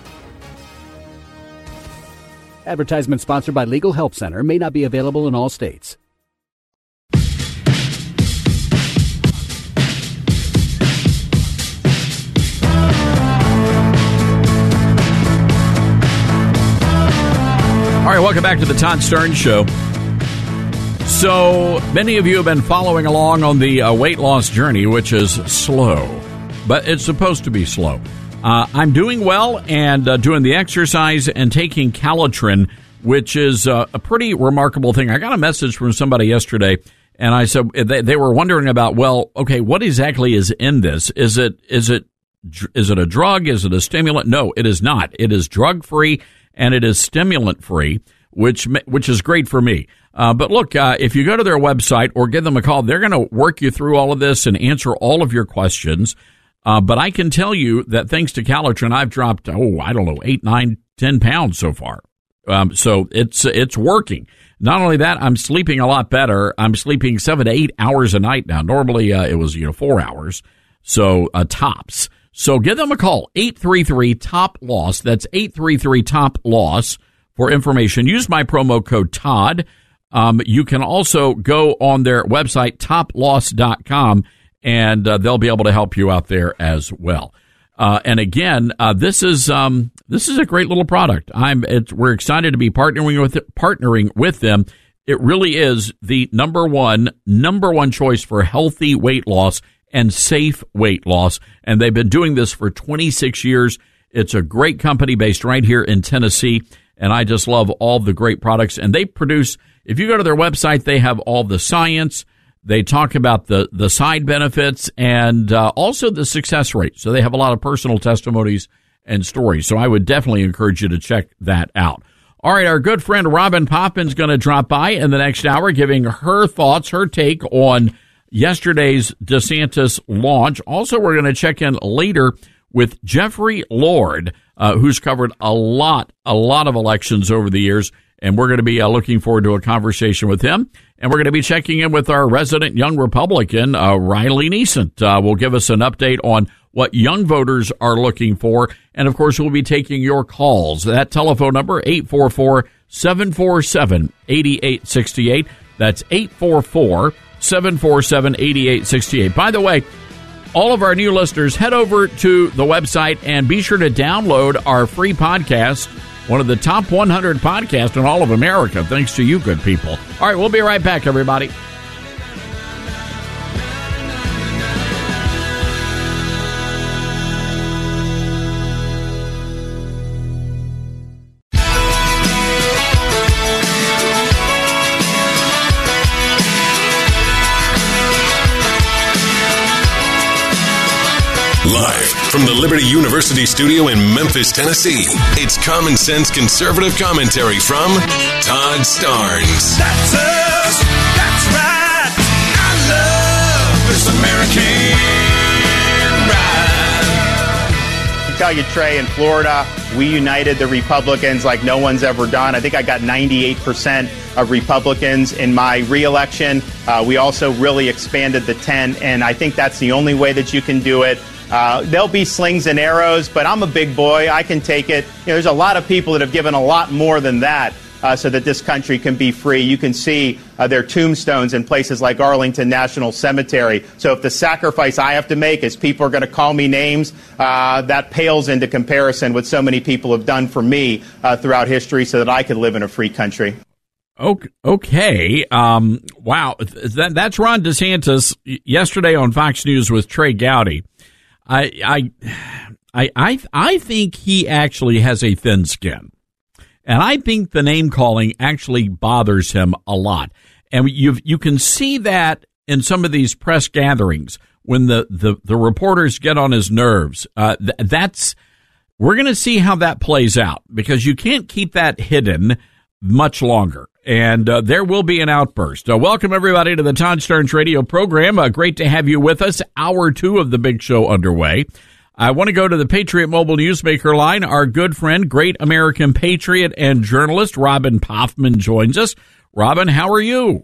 Advertisement sponsored by Legal Help Center. May not be available in all states. All right, welcome back to the Todd Stern Show. So many of you have been following along on the weight loss journey, which is slow, but it's supposed to be slow. I'm doing well and doing the exercise and taking Calitrin, which is a pretty remarkable thing. I got a message from somebody yesterday, and I said they were wondering about, well, okay, what exactly is in this? Is it a drug? Is it a stimulant? No, it is not. It is drug-free. And it is stimulant-free, which is great for me. But look, if you go to their website or give them a call, they're going to work you through all of this and answer all of your questions. But I can tell you that thanks to Calitrin, I've dropped, 8, 9, 10 pounds so far. So it's working. Not only that, I'm sleeping a lot better. I'm sleeping 7 to 8 hours a night now. Normally, it was 4 hours. So tops. So give them a call, 833-TOP-LOSS. That's 833-TOP-LOSS for information. Use my promo code Todd. You can also go on their website, toploss.com, and they'll be able to help you out there as well. And again, this is a great little product. We're excited to be partnering with them. It really is the number one choice for healthy weight loss and safe weight loss. And they've been doing this for 26 years. It's a great company based right here in Tennessee. And I just love all the great products. And they produce, if you go to their website, they have all the science. They talk about the side benefits and also the success rate. So they have a lot of personal testimonies and stories. So I would definitely encourage you to check that out. All right, our good friend Robin Poppin's going to drop by in the next hour, giving her thoughts, her take on yesterday's DeSantis launch. Also, we're going to check in later with Jeffrey Lord, who's covered a lot of elections over the years, and we're going to be looking forward to a conversation with him. And we're going to be checking in with our resident young Republican, Riley Neesent. Will give us an update on what young voters are looking for. And, of course, we'll be taking your calls. That telephone number, 844-747-8868. That's 844-747-8868. By the way, all of our new listeners, head over to the website and be sure to download our free podcast, one of the top 100 podcasts in all of America, thanks to you good people. All right, we'll be right back, everybody. Live from the Liberty University studio in Memphis, Tennessee, it's Common Sense Conservative Commentary from Todd Starnes. That's us. That's right. I love this American ride. I tell you, Trey, in Florida, we united the Republicans like no one's ever done. I think I got 98% of Republicans in my reelection. We also really expanded the tent, and I think that's the only way that you can do it. There'll be slings and arrows, but I'm a big boy. I can take it. There's a lot of people that have given a lot more than that so that this country can be free. You can see their tombstones in places like Arlington National Cemetery. So if the sacrifice I have to make is people are going to call me names, that pales into comparison what so many people have done for me throughout history so that I could live in a free country. Okay. Wow. That's Ron DeSantis yesterday on Fox News with Trey Gowdy. I think he actually has a thin skin, and I think the name calling actually bothers him a lot. And you can see that in some of these press gatherings when the reporters get on his nerves. We're going to see how that plays out because you can't keep that hidden much longer. And there will be an outburst. Welcome, everybody, to the Todd Starnes radio program. Great to have you with us. Hour 2 of the big show underway. I want to go to the Patriot Mobile Newsmaker line. Our good friend, great American patriot and journalist, Robin Poffman, joins us. Robin, how are you?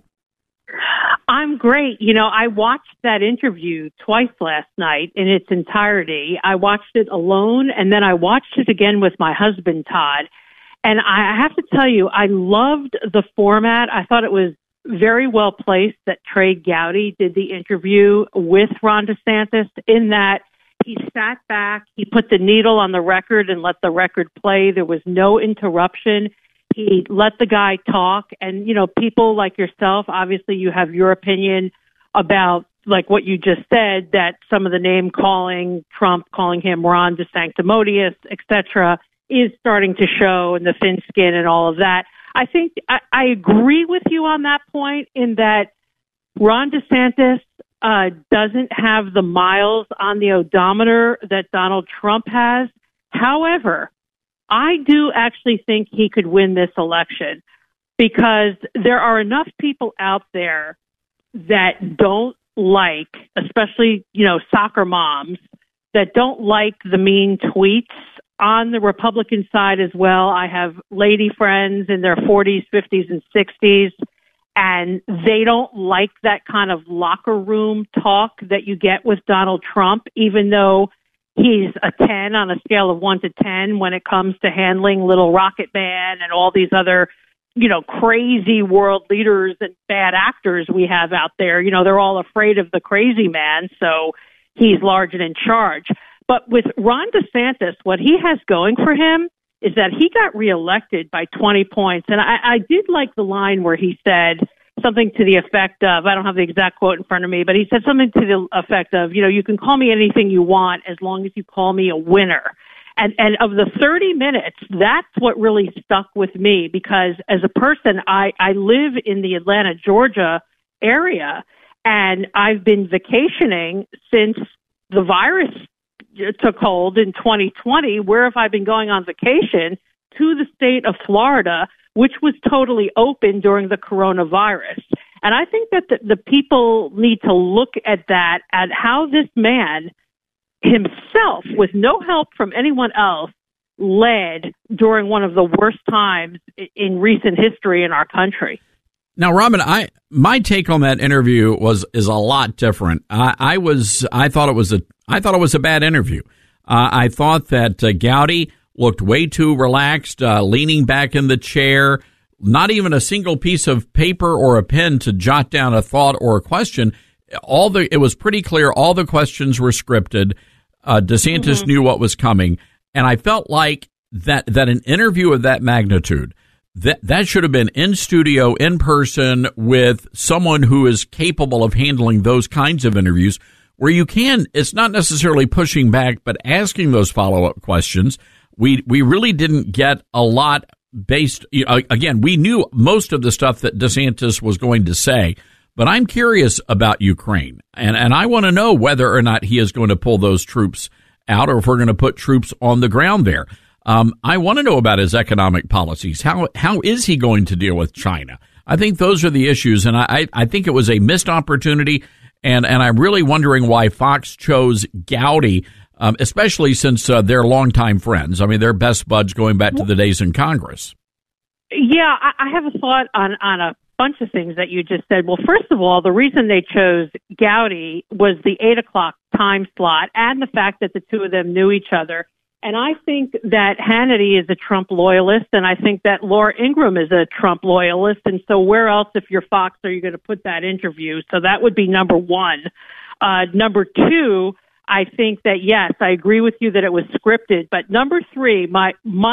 I'm great. You know, I watched that interview twice last night in its entirety. I watched it alone, and then I watched it again with my husband, Todd. And I have to tell you, I loved the format. I thought it was very well placed that Trey Gowdy did the interview with Ron DeSantis in that he sat back, he put the needle on the record and let the record play. There was no interruption. He let the guy talk. And, you know, people like yourself, obviously you have your opinion about, like what you just said, that some of the name calling, Trump calling him Ron DeSanctimonious, et cetera, is starting to show, and the thin skin and all of that. I think I agree with you on that point in that Ron DeSantis doesn't have the miles on the odometer that Donald Trump has. However, I do actually think he could win this election because there are enough people out there that don't like, especially, you know, soccer moms, that don't like the mean tweets. On the Republican side as well, I have lady friends in their 40s, 50s, and 60s, and they don't like that kind of locker room talk that you get with Donald Trump, even though he's a 10 on a scale of 1 to 10 when it comes to handling Little Rocket Man and all these other, you know, crazy world leaders and bad actors we have out there. You know, they're all afraid of the crazy man, so he's large and in charge. But with Ron DeSantis, what he has going for him is that he got reelected by 20 points. And I did like the line where he said something to the effect of, I don't have the exact quote in front of me, but he said something to the effect of, you can call me anything you want as long as you call me a winner. And of the 30 minutes, that's what really stuck with me, because as a person, I live in the Atlanta, Georgia area, and I've been vacationing since the virus took hold in 2020. Where have I been going on vacation? To the state of Florida, which was totally open during the coronavirus. And I think that the people need to look at that, at how this man himself, with no help from anyone else, led during one of the worst times in recent history in our country. Now, Robin, my take on that interview is a lot different. I thought it was a bad interview. I thought that Gowdy looked way too relaxed, leaning back in the chair, not even a single piece of paper or a pen to jot down a thought or a question. It was pretty clear all the questions were scripted. DeSantis knew what was coming, and I felt like that an interview of that magnitude, that should have been in studio, in person, with someone who is capable of handling those kinds of interviews, where it's not necessarily pushing back, but asking those follow-up questions. We really didn't get a lot based, again, we knew most of the stuff that DeSantis was going to say, but I'm curious about Ukraine, and I want to know whether or not he is going to pull those troops out, or if we're going to put troops on the ground there. I want to know about his economic policies. How is he going to deal with China? I think those are the issues, and I think it was a missed opportunity, and I'm really wondering why Fox chose Gowdy, especially since they're longtime friends. I mean, they're best buds going back to the days in Congress. Yeah, I have a thought on a bunch of things that you just said. Well, first of all, the reason they chose Gowdy was the 8 o'clock time slot and the fact that the two of them knew each other. And I think that Hannity is a Trump loyalist, and I think that Laura Ingraham is a Trump loyalist. And so where else, if you're Fox, are you going to put that interview? So that would be number one. Number two, I think that, yes, I agree with you that it was scripted. But number three, my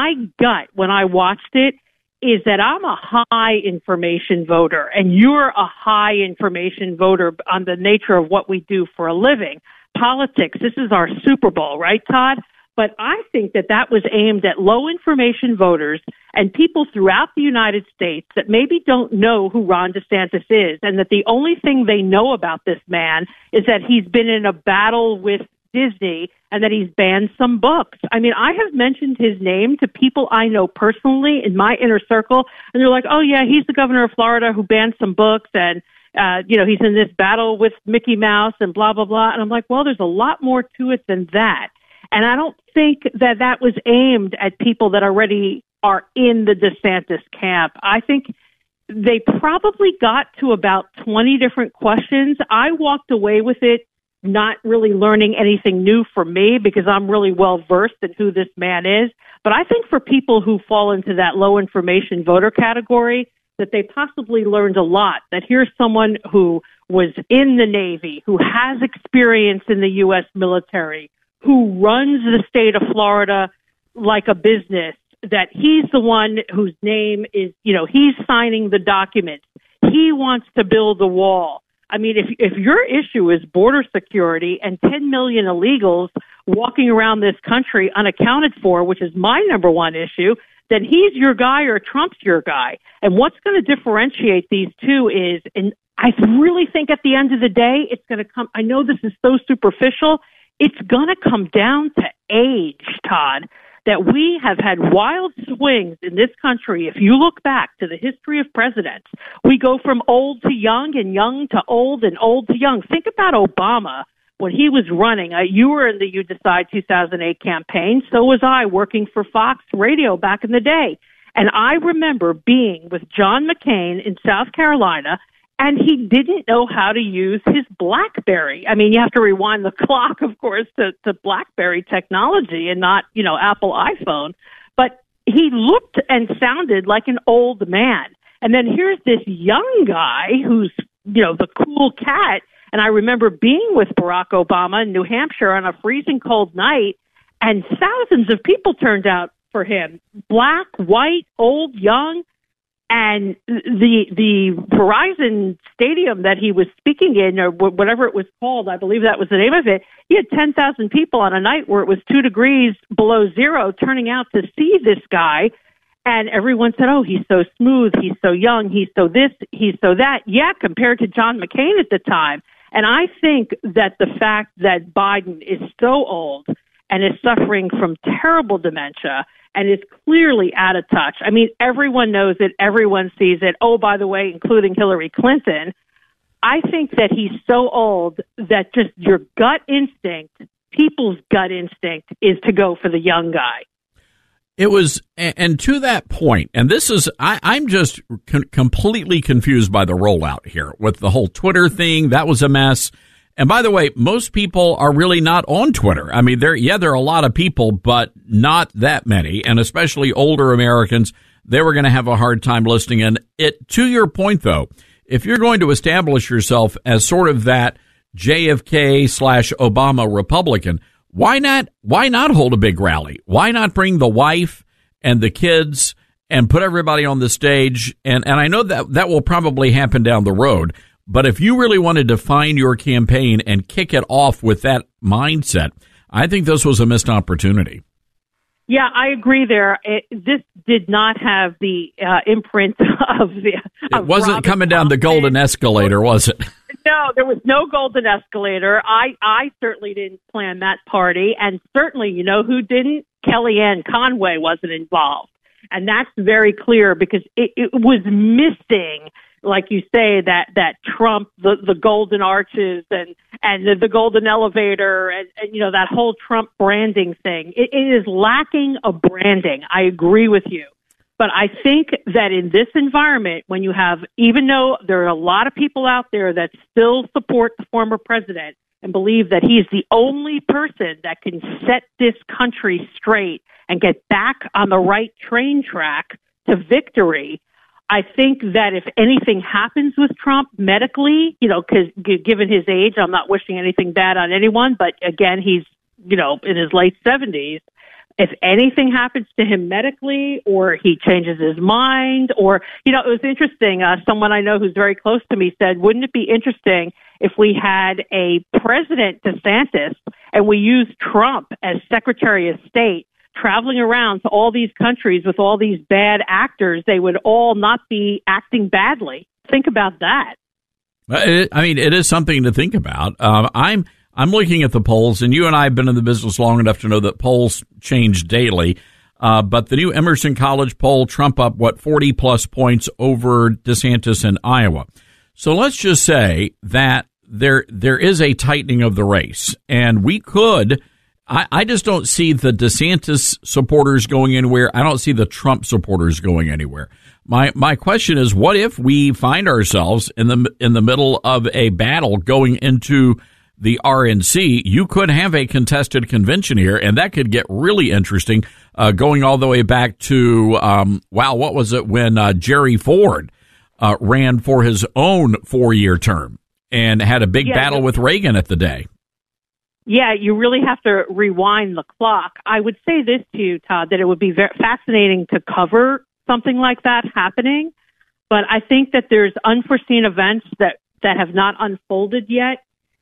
gut when I watched it is that I'm a high information voter, and you're a high information voter on the nature of what we do for a living. Politics, this is our Super Bowl, right, Todd? But I think that was aimed at low information voters and people throughout the United States that maybe don't know who Ron DeSantis is, and that the only thing they know about this man is that he's been in a battle with Disney and that he's banned some books. I mean, I have mentioned his name to people I know personally in my inner circle, and they're like, oh, yeah, he's the governor of Florida who banned some books, and, he's in this battle with Mickey Mouse and blah, blah, blah. And I'm like, well, there's a lot more to it than that. And I don't think that was aimed at people that already are in the DeSantis camp. I think they probably got to about 20 different questions. I walked away with it not really learning anything new for me, because I'm really well versed in who this man is. But I think for people who fall into that low information voter category, that they possibly learned a lot. That here's someone who was in the Navy, who has experience in the U.S. military, who runs the state of Florida like a business, that he's the one whose name is, he's signing the documents. He wants to build the wall. I mean, if your issue is border security and 10 million illegals walking around this country unaccounted for, which is my number one issue, then he's your guy or Trump's your guy. And what's going to differentiate these two is, and I really think at the end of the day, it's going to come, I know this is so superficial, it's going to come down to age, Todd, that we have had wild swings in this country. If you look back to the history of presidents, we go from old to young and young to old and old to young. Think about Obama when he was running. You were in the You Decide 2008 campaign. So was I, working for Fox Radio back in the day. And I remember being with John McCain in South Carolina, and he didn't know how to use his BlackBerry. I mean, you have to rewind the clock, of course, to BlackBerry technology and not, Apple iPhone. But he looked and sounded like an old man. And then here's this young guy who's, the cool cat. And I remember being with Barack Obama in New Hampshire on a freezing cold night, and thousands of people turned out for him. Black, white, old, young. And the Verizon Stadium that he was speaking in, or whatever it was called, I believe that was the name of it, he had 10,000 people on a night where it was 2 degrees below zero turning out to see this guy. And everyone said, oh, he's so smooth, he's so young, he's so this, he's so that. Yeah, compared to John McCain at the time. And I think that the fact that Biden is so old and is suffering from terrible dementia and is clearly out of touch. I mean, everyone knows it. Everyone sees it. Oh, by the way, including Hillary Clinton. I think that he's so old that just your gut instinct, people's gut instinct, is to go for the young guy. It was, and to that point, and this is, I'm just completely confused by the rollout here with the whole Twitter thing. That was a mess. And by the way, most people are really not on Twitter. I mean, there are a lot of people, but not that many, and especially older Americans. They were going to have a hard time listening in. To your point, though, if you're going to establish yourself as sort of that JFK/Obama Republican, why not hold a big rally? Why not bring the wife and the kids and put everybody on the stage? And I know that will probably happen down the road. But if you really wanted to define your campaign and kick it off with that mindset, I think this was a missed opportunity. Yeah, I agree there. This did not have the imprint of the... It wasn't coming down the golden escalator, was it? No, there was no golden escalator. I certainly didn't plan that party. And certainly, you know who didn't? Kellyanne Conway wasn't involved. And that's very clear because it was missing... Like you say, that Trump, the golden arches and the golden elevator and you know, that whole Trump branding thing. It is lacking a branding. I agree with you. But I think that in this environment, when you have, even though there are a lot of people out there that still support the former president and believe that he's the only person that can set this country straight and get back on the right train track to victory, I think that if anything happens with Trump medically, you know, because given his age, I'm not wishing anything bad on anyone, but again, he's, you know, in his late 70s. If anything happens to him medically or he changes his mind or, you know, it was interesting. Someone I know who's very close to me said, wouldn't it be interesting if we had a President DeSantis and we used Trump as Secretary of State traveling around to all these countries with all these bad actors? They would all not be acting badly. Think about that. It is something to think about. I'm looking at the polls, and you and I have been in the business long enough to know that polls change daily. But the new Emerson College poll, Trump up, 40-plus points over DeSantis in Iowa. So let's just say that there is a tightening of the race, and we could... I just don't see the DeSantis supporters going anywhere. I don't see the Trump supporters going anywhere. My question is, what if we find ourselves in the middle of a battle going into the RNC? You could have a contested convention here, and that could get really interesting, going all the way back to, what was it when Jerry Ford ran for his own 4-year term and had a big battle with Reagan at the day. Yeah, you really have to rewind the clock. I would say this to you, Todd, that it would be very fascinating to cover something like that happening. But I think that there's unforeseen events that have not unfolded yet.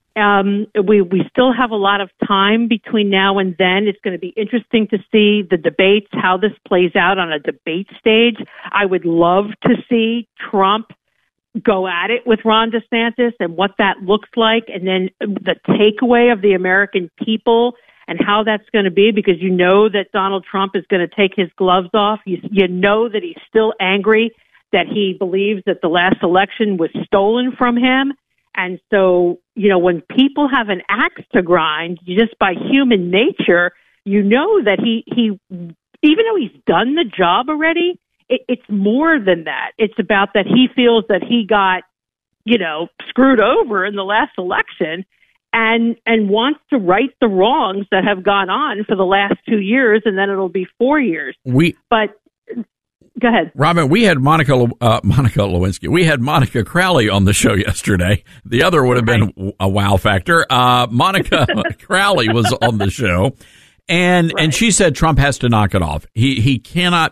We still have a lot of time between now and then. It's going to be interesting to see the debates, how this plays out on a debate stage. I would love to see Trump go at it with Ron DeSantis and what that looks like, and then the takeaway of the American people and how that's going to be, because you know that Donald Trump is going to take his gloves off. You know that he's still angry, that he believes that the last election was stolen from him. And so, you know, when people have an axe to grind, just by human nature, you know that he even though he's done the job already, it's more than that. It's about that he feels that he got, you know, screwed over in the last election and wants to right the wrongs that have gone on for the last 2 years, and then it'll be 4 years. But go ahead. Robin, we had Monica Lewinsky. We had Monica Crowley on the show yesterday. The other would have been a wow factor. Monica Crowley was on the show. And she said Trump has to knock it off. We cannot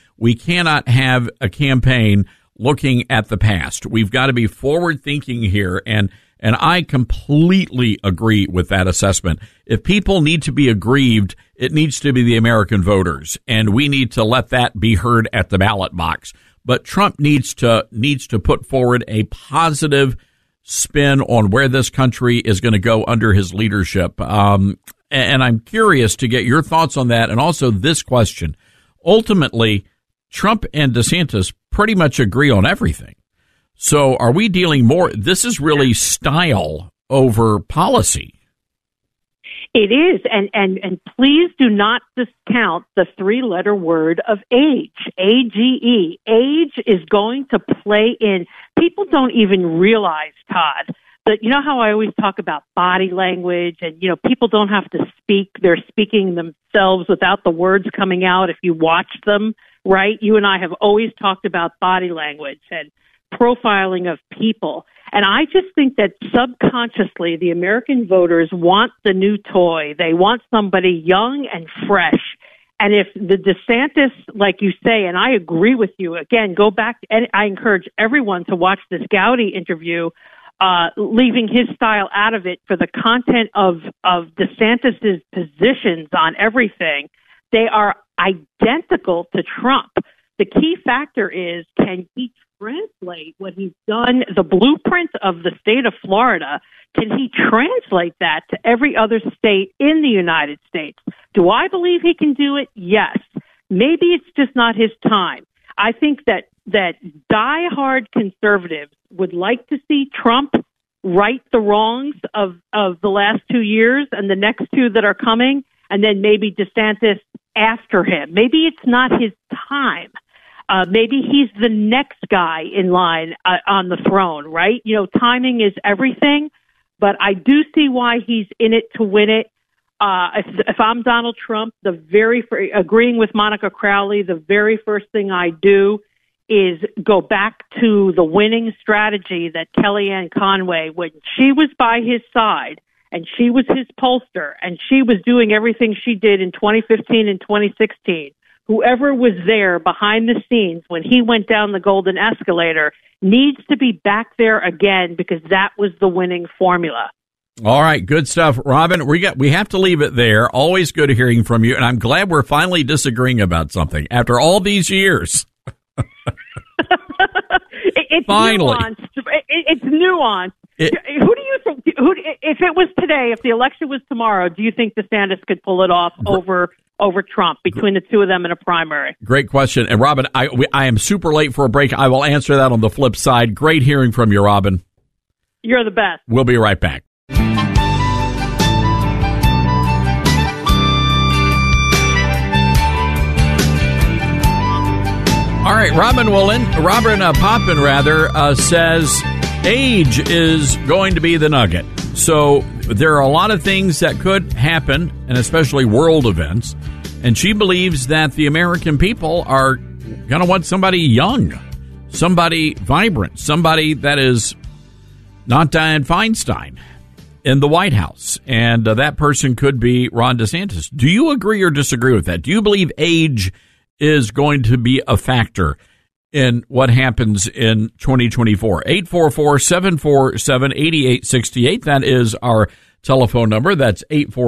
have a campaign looking at the past. We've got to be forward thinking here. And I completely agree with that assessment. If people need to be aggrieved, it needs to be the American voters, and we need to let that be heard at the ballot box. But Trump needs to put forward a positive spin on where this country is going to go under his leadership. And I'm curious to get your thoughts on that. And also this question. Ultimately, Trump and DeSantis pretty much agree on everything. So are we dealing more? This is really style over policy. It is. And please do not discount the 3-letter word of age, AGE. Age is going to play in. People don't even realize, Todd, that, you know how I always talk about body language and, people don't have to speak. They're speaking themselves without the words coming out if you watch them, right? You and I have always talked about body language and profiling of people. And I just think that subconsciously the American voters want the new toy. They want somebody young and fresh. And if the DeSantis, like you say, and I agree with you, again, go back, and I encourage everyone to watch this Gowdy interview, leaving his style out of it for the content of DeSantis's positions on everything. They are identical to Trump. The key factor is, can he translate what he's done, the blueprint of the state of Florida, can he translate that to every other state in the United States? Do I believe he can do it? Yes. Maybe it's just not his time. I think that diehard conservatives would like to see Trump right the wrongs of the last 2 years and the next 2 that are coming, and then maybe DeSantis after him. Maybe it's not his time. Maybe he's the next guy in line on the throne, right? Timing is everything, but I do see why he's in it to win it. If I'm Donald Trump, agreeing with Monica Crowley, the very first thing I do is go back to the winning strategy that Kellyanne Conway, when she was by his side and she was his pollster and she was doing everything she did in 2015 and 2016, whoever was there behind the scenes when he went down the golden escalator needs to be back there again, because that was the winning formula. All right, good stuff. Robin, we have to leave it there. Always good hearing from you, and I'm glad we're finally disagreeing about something after all these years. It's finally. Nuanced. It's nuanced. Who do you think? If it was today, if the election was tomorrow, do you think DeSantis could pull it off over Trump, between the two of them in a primary? Great question. And Robin, I am super late for a break. I will answer that on the flip side. Great hearing from you, Robin. You're the best. We'll be right back. All right, Robin Poppin says age is going to be the nugget. So there are a lot of things that could happen, and especially world events. And she believes that the American people are going to want somebody young, somebody vibrant, somebody that is not Dianne Feinstein in the White House. And that person could be Ron DeSantis. Do you agree or disagree with that? Do you believe age is going to be a factor in what happens in 2024? 844-747-8868. That is our telephone number. That's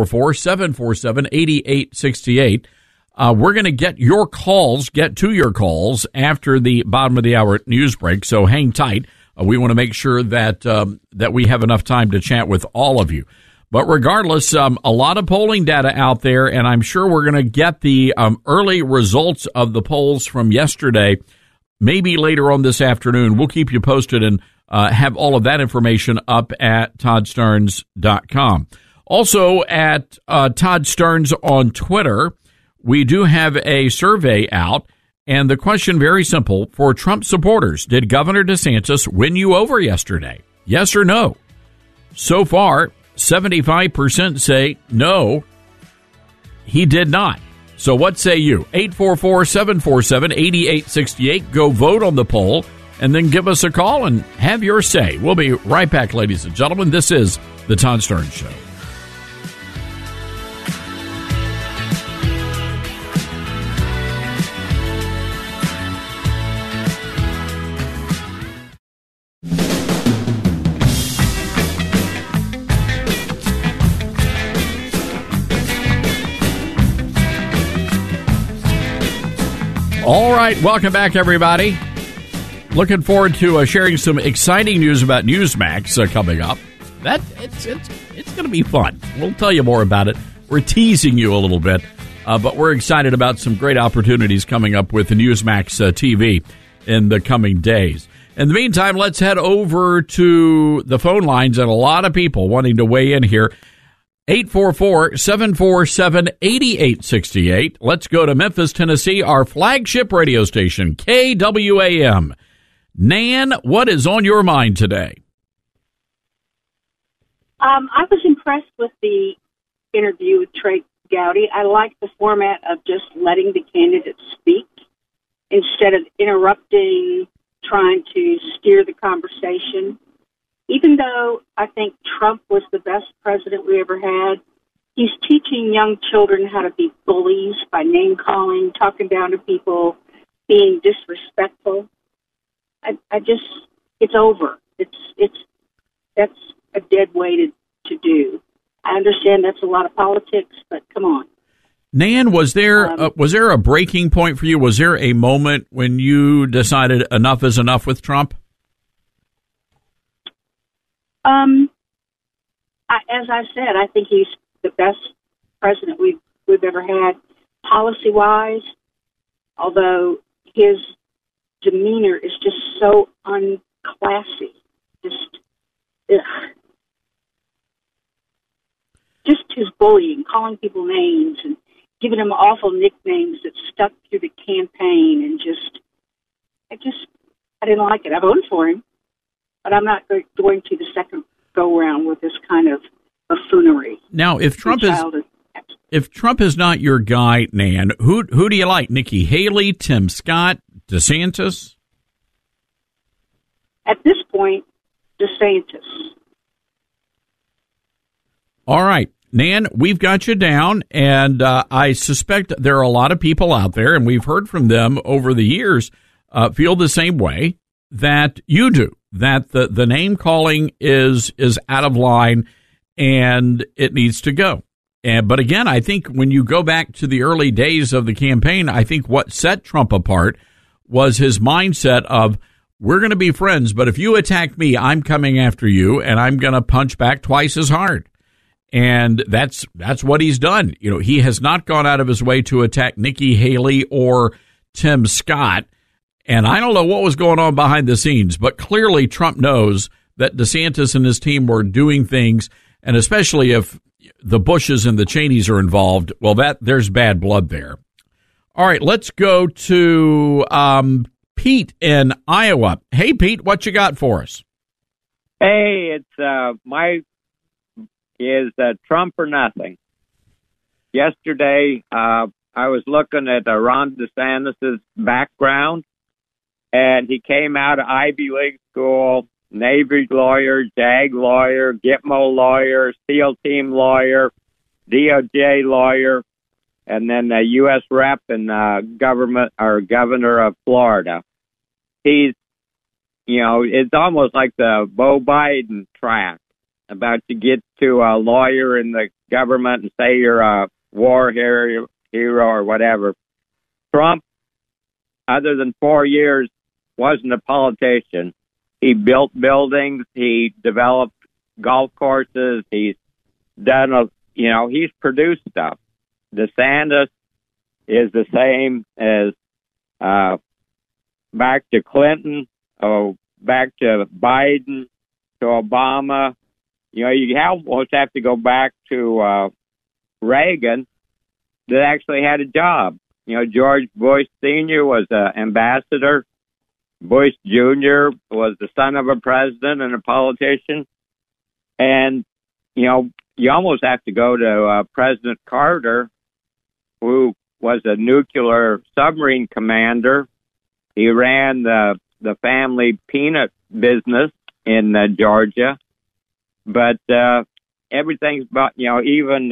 844-747-8868. We're going to get to your calls after the bottom of the hour news break. So hang tight. We want to make sure that that we have enough time to chat with all of you. But regardless, a lot of polling data out there, and I'm sure we're going to get the early results of the polls from yesterday maybe later on this afternoon. We'll keep you posted and have all of that information up at ToddStarnes.com. Also at Todd Starnes on Twitter, we do have a survey out, and the question, very simple, for Trump supporters: did Governor DeSantis win you over yesterday? Yes or no? So far, 75% say no, he did not. So what say you? 844-747-8868. Go vote on the poll and then give us a call and have your say. We'll be right back, ladies and gentlemen. This is The Todd Starnes Show. All right, welcome back, everybody. Looking forward to sharing some exciting news about Newsmax coming up. It's going to be fun. We'll tell you more about it. We're teasing you a little bit, but we're excited about some great opportunities coming up with the Newsmax TV in the coming days. In the meantime, let's head over to the phone lines, and a lot of people wanting to weigh in here. 844-747-8868. Let's go to Memphis, Tennessee, our flagship radio station, KWAM. Nan, what is on your mind today? I was impressed with the interview with Trey Gowdy. I like the format of just letting the candidates speak instead of interrupting, trying to steer the conversation. Even though I think Trump was the best president we ever had, he's teaching young children how to be bullies by name-calling, talking down to people, being disrespectful. It's over. That's a dead way to do. I understand that's a lot of politics, but come on. Nan, was there a breaking point for you? Was there a moment when you decided enough is enough with Trump? As I said, I think he's the best president we've ever had, policy-wise, although his demeanor is just so unclassy. Just his bullying, calling people names and giving them awful nicknames that stuck through the campaign, and I didn't like it. I voted for him, but I'm not going to the second go-around with this kind of buffoonery. Now, if Trump is not your guy, Nan, who do you like? Nikki Haley, Tim Scott, DeSantis? At this point, DeSantis. All right. Nan, we've got you down, and I suspect there are a lot of people out there, and we've heard from them over the years, feel the same way that you do, that the name-calling is out of line and it needs to go. But again, I think when you go back to the early days of the campaign, I think what set Trump apart was his mindset of, we're going to be friends, but if you attack me, I'm coming after you, and I'm going to punch back twice as hard. And that's what he's done. You know, he has not gone out of his way to attack Nikki Haley or Tim Scott. And I don't know what was going on behind the scenes, but clearly Trump knows that DeSantis and his team were doing things, and especially if the Bushes and the Cheneys are involved, well, there's bad blood there. All right, let's go to Pete in Iowa. Hey, Pete, what you got for us? Hey, it's Trump or nothing. Yesterday, I was looking at Ron DeSantis' background, and he came out of Ivy League school, Navy lawyer, JAG lawyer, Gitmo lawyer, SEAL team lawyer, DOJ lawyer, and then a U.S. rep and governor of Florida. He's, it's almost like the Beau Biden track, about to get to a lawyer in the government and say you're a war hero or whatever. Trump, other than 4 years, wasn't a politician. He built buildings. He developed golf courses. He's done he's produced stuff. DeSantis is the same as back to Clinton, back to Biden, to Obama. You almost have to go back to Reagan that actually had a job. George Bush Sr. was an ambassador. Bush Jr. was the son of a president and a politician. And, you almost have to go to President Carter, who was a nuclear submarine commander. He ran the family peanut business in Georgia. But everything's about, even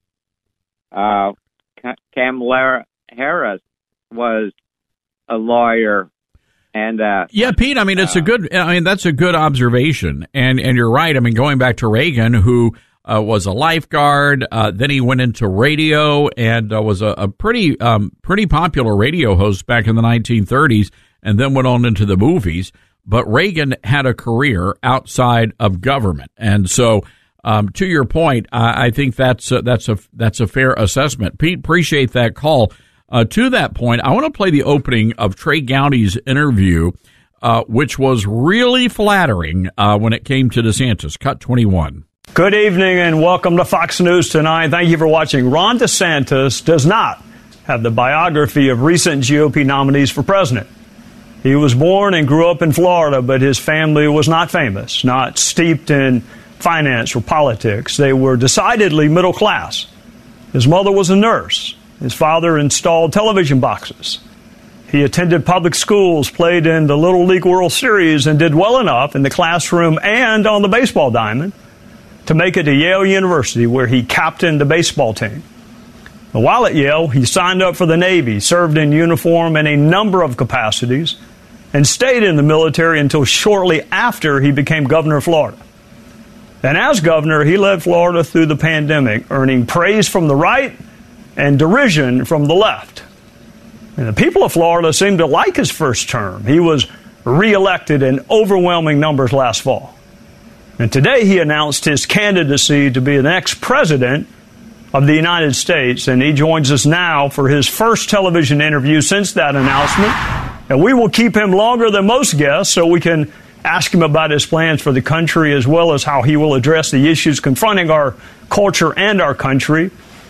Kamala Harris was a lawyer. And yeah, Pete, that's a good observation. And you're right. Going back to Reagan, who was a lifeguard. Then he went into radio and was a pretty popular radio host back in the 1930s, and then went on into the movies. But Reagan had a career outside of government, and so to your point, I think that's a fair assessment. Pete, appreciate that call. To that point, I want to play the opening of Trey Gowdy's interview, which was really flattering when it came to DeSantis. Cut 21. Good evening and welcome to Fox News Tonight. Thank you for watching. Ron DeSantis does not have the biography of recent GOP nominees for president. He was born and grew up in Florida, but his family was not famous, not steeped in finance or politics. They were decidedly middle class. His mother was a nurse. His father installed television boxes. He attended public schools, played in the Little League World Series, and did well enough in the classroom and on the baseball diamond to make it to Yale University, where he captained the baseball team. While at Yale, he signed up for the Navy, served in uniform in a number of capacities, and stayed in the military until shortly after he became governor of Florida. And as governor, he led Florida through the pandemic, earning praise from the right and derision from the left. And the people of Florida seemed to like his first term. He was reelected in overwhelming numbers last fall. And today he announced his candidacy to be the next president of the United States. And he joins us now for his first television interview since that announcement. And we will keep him longer than most guests so we can ask him about his plans for the country as well as how he will address the issues confronting our culture and our country.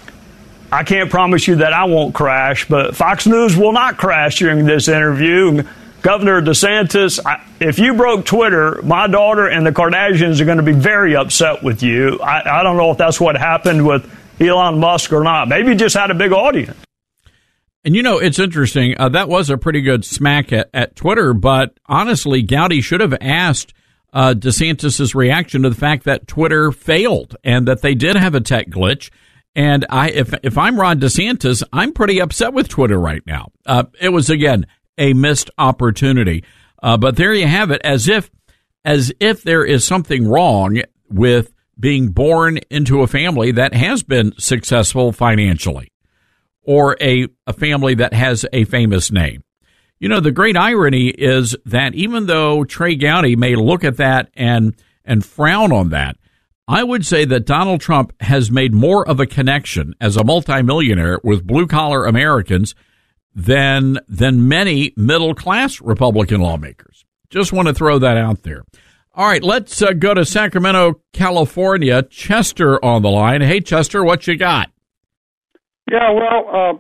I can't promise you that I won't crash, but Fox News will not crash during this interview. Governor DeSantis, if you broke Twitter, my daughter and the Kardashians are going to be very upset with you. I don't know if that's what happened with Elon Musk or not. Maybe he just had a big audience. And, you know, it's interesting. That was a pretty good smack at Twitter, but honestly, Gowdy should have asked DeSantis' reaction to the fact that Twitter failed and that they did have a tech glitch. And if I'm Ron DeSantis, I'm pretty upset with Twitter right now. It was, again, a missed opportunity. But there you have it, as if there is something wrong with being born into a family that has been successful financially or a family that has a famous name. You know, the great irony is that even though Trey Gowdy may look at that and frown on that, I would say that Donald Trump has made more of a connection as a multimillionaire with blue-collar Americans than many middle-class Republican lawmakers. Just want to throw that out there. All right, let's go to Sacramento, California. Chester on the line. Hey, Chester, what you got? Yeah, well,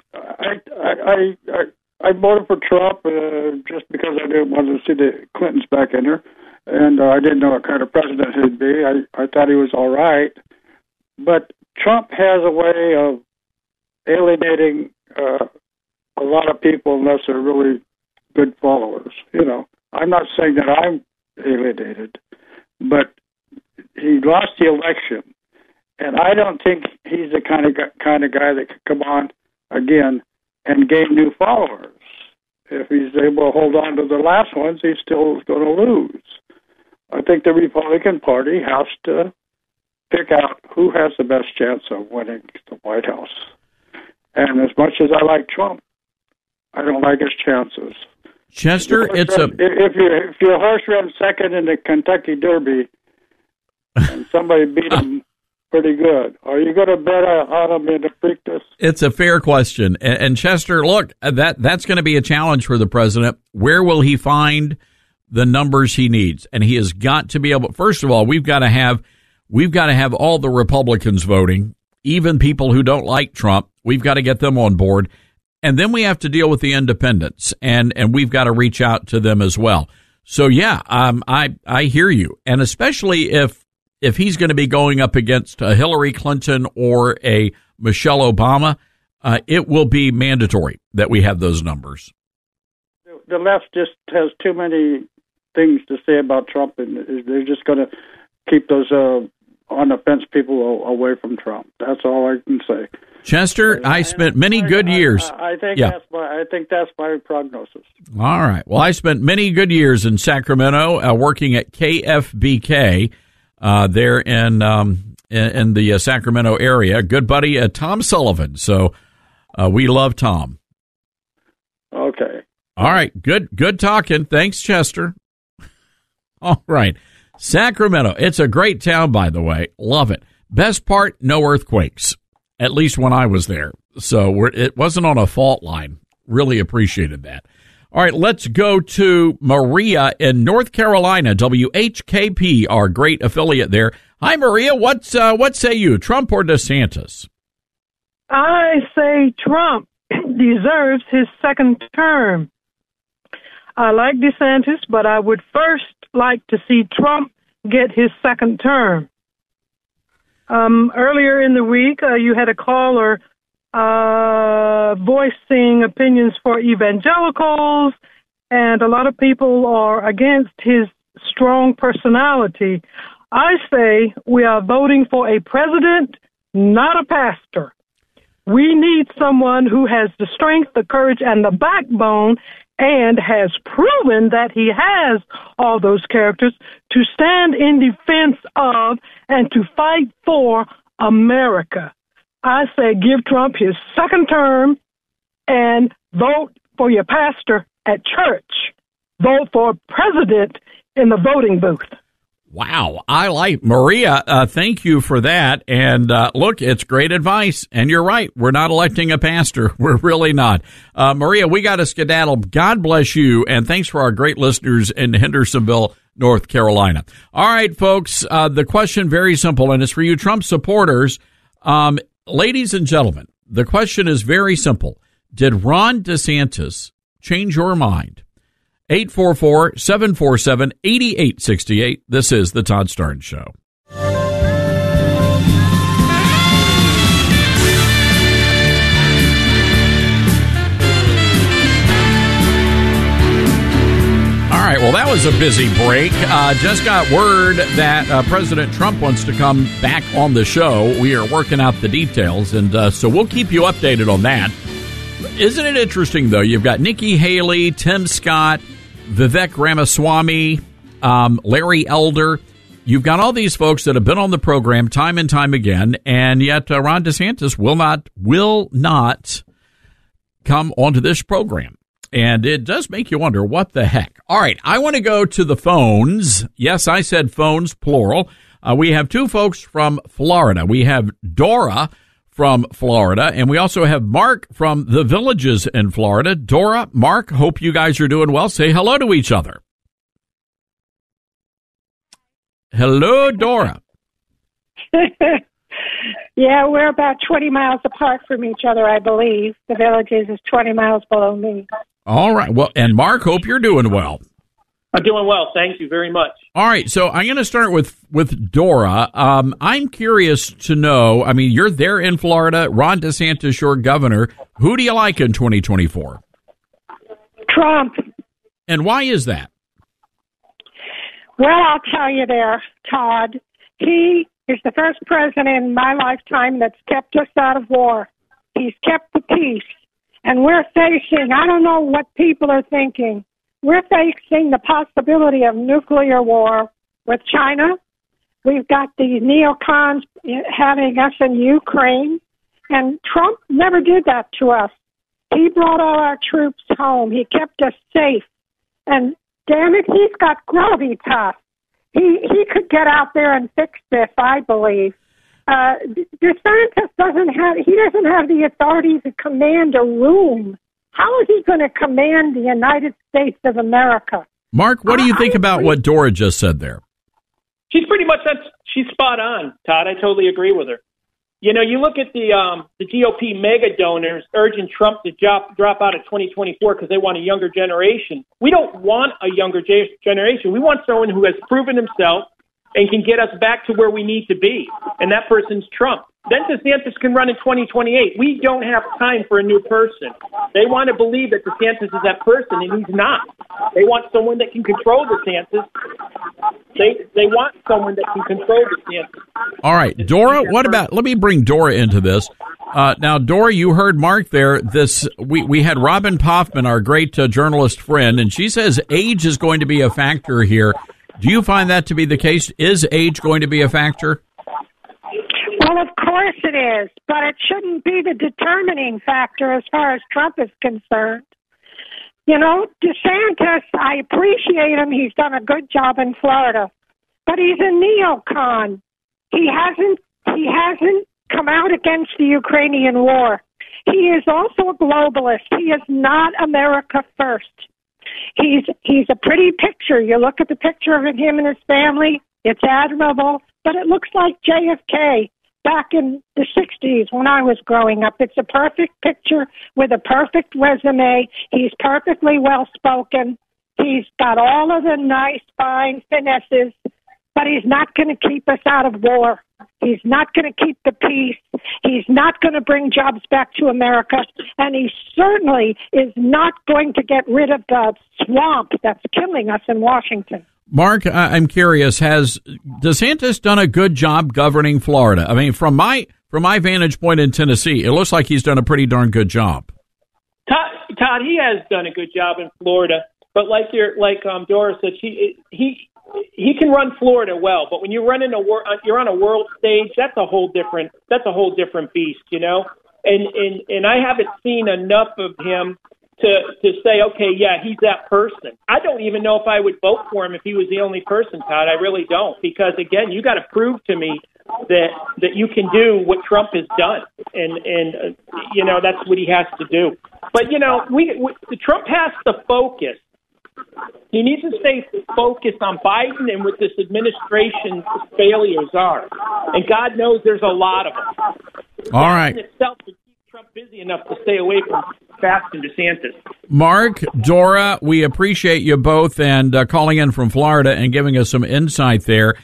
I voted for Trump just because I didn't want to see the Clintons back in there. And I didn't know what kind of president he'd be. I thought he was all right. But Trump has a way of alienating a lot of people unless they're really good followers. You know, I'm not saying that I'm alienated, but he lost the election. And I don't think he's the kind of guy that could come on again and gain new followers. If he's able to hold on to the last ones, he's still going to lose. I think the Republican Party has to pick out who has the best chance of winning the White House. And as much as I like Trump, I don't like his chances. Chester, if your horse ran second in the Kentucky Derby and somebody beat him pretty good, are you going to bet on him in the Preakness? It's a fair question. And Chester, look, that's going to be a challenge for the president. Where will he find the numbers he needs? And he has got to be able, first of all, we've got to have all the Republicans voting, even people who don't like Trump. We've got to get them on board. And then we have to deal with the independents, and we've got to reach out to them as well. So yeah, I hear you. And especially if he's going to be going up against a Hillary Clinton or a Michelle Obama, it will be mandatory that we have those numbers. The left just has too many things to say about Trump, and they're just going to keep those on the fence people away from Trump. That's all I can say. Chester, I spent many good years. I think that's my prognosis. All right. Well, I spent many good years in Sacramento working at KFBK there in in the Sacramento area. Good buddy, Tom Sullivan. So we love Tom. Okay. All right. Good talking. Thanks, Chester. All right. Sacramento. It's a great town, by the way. Love it. Best part, no earthquakes, at least when I was there. So it wasn't on a fault line. Really appreciated that. All right, let's go to Maria in North Carolina. WHKP, our great affiliate there. Hi, Maria. What say you, Trump or DeSantis? I say Trump deserves his second term. I like DeSantis, but I would first like to see Trump get his second term. Earlier in the week, you had a caller voicing opinions for evangelicals, and a lot of people are against his strong personality. I say we are voting for a president, not a pastor. We need someone who has the strength, the courage, and the backbone, and has proven that he has all those characters to stand in defense of and to fight for America. I say give Trump his second term and vote for your pastor at church. Vote for president in the voting booth. Wow. I like Maria. Thank you for that. And look, it's great advice. And you're right. We're not electing a pastor. We're really not. Maria, we got to skedaddle. God bless you. And thanks for our great listeners in Hendersonville, North Carolina. All right, folks. The question, very simple, and it's for you Trump supporters. Ladies and gentlemen, the question is very simple. Did Ron DeSantis change your mind? 844-747-8868. This is the Todd Starnes Show. All right, well, that was a busy break. Just got word that President Trump wants to come back on the show. We are working out the details, and so we'll keep you updated on that. Isn't it interesting, though? You've got Nikki Haley, Tim Scott, Vivek Ramaswamy, Larry Elder. You've got all these folks that have been on the program time and time again, and yet Ron DeSantis will not come onto this program. And it does make you wonder, what the heck? All right, I want to go to the phones. Yes, I said phones, plural. We have two folks from Florida. We have Dora from Florida, and we also have Mark from the Villages in Florida. Dora, Mark, hope you guys are doing well. Say hello to each other. Hello, Dora. Yeah, we're about 20 miles apart from each other, I believe. The Villages is 20 miles below me. All right. Well, and Mark, hope you're doing well. I'm doing well. Thank you very much. All right. So I'm going to start with Dora. I'm curious to know, I mean, you're there in Florida. Ron DeSantis, your governor. Who do you like in 2024? Trump. And why is that? Well, I'll tell you there, Todd. He is the first president in my lifetime that's kept us out of war. He's kept the peace. And we're facing, I don't know what people are thinking, we're facing the possibility of nuclear war with China. We've got the neocons having us in Ukraine. And Trump never did that to us. He brought all our troops home. He kept us safe. And damn it, he's got gravitas. He could get out there and fix this, I believe. DeSantis doesn't have the authority to command a room. How is he going to command the United States of America? Mark, what do you think about what Dora just said there? She's pretty much, she's spot on, Todd. I totally agree with her. You know, you look at the GOP mega donors urging Trump to drop out of 2024 because they want a younger generation. We don't want a younger generation. We want someone who has proven himself and can get us back to where we need to be, and that person's Trump. Then DeSantis can run in 2028. We don't have time for a new person. They want to believe that DeSantis is that person, and he's not. They want someone that can control DeSantis. They want someone that can control DeSantis. All right, Dora, what about, let me bring Dora into this. Now, Dora, you heard Mark there. We had Robin Poffman, our great journalist friend, and she says age is going to be a factor here. Do you find that to be the case? Is age going to be a factor? Well, of course it is, but it shouldn't be the determining factor as far as Trump is concerned. You know, DeSantis, I appreciate him. He's done a good job in Florida, but he's a neocon. He hasn't come out against the Ukrainian war. He is also a globalist. He is not America first. He's a pretty picture. You look at the picture of him and his family, it's admirable, but it looks like JFK back in the 60s when I was growing up. It's a perfect picture with a perfect resume. He's perfectly well-spoken. He's got all of the nice, fine finesses, but he's not going to keep us out of war. He's not going to keep the peace. He's not going to bring jobs back to America. And he certainly is not going to get rid of the swamp that's killing us in Washington. Mark, I'm curious, has DeSantis done a good job governing Florida? I mean, from my vantage point in Tennessee, it looks like he's done a pretty darn good job. Todd, he has done a good job in Florida, but like Dora said, he can run Florida well, but when you're you're on a world stage, that's a whole different beast, you know. And I haven't seen enough of him to say, okay, yeah, he's that person. I don't even know if I would vote for him if he was the only person, Todd. I really don't, because again, you got to prove to me that you can do what Trump has done, and you know that's what he has to do. But you know, Trump has to focus. He needs to stay focused on Biden and what this administration's failures are, and God knows there's a lot of them. All right. Biden itself would keep Trump busy enough to stay away from Fast and DeSantis. Mark, Dora, we appreciate you both and calling in from Florida and giving us some insight there.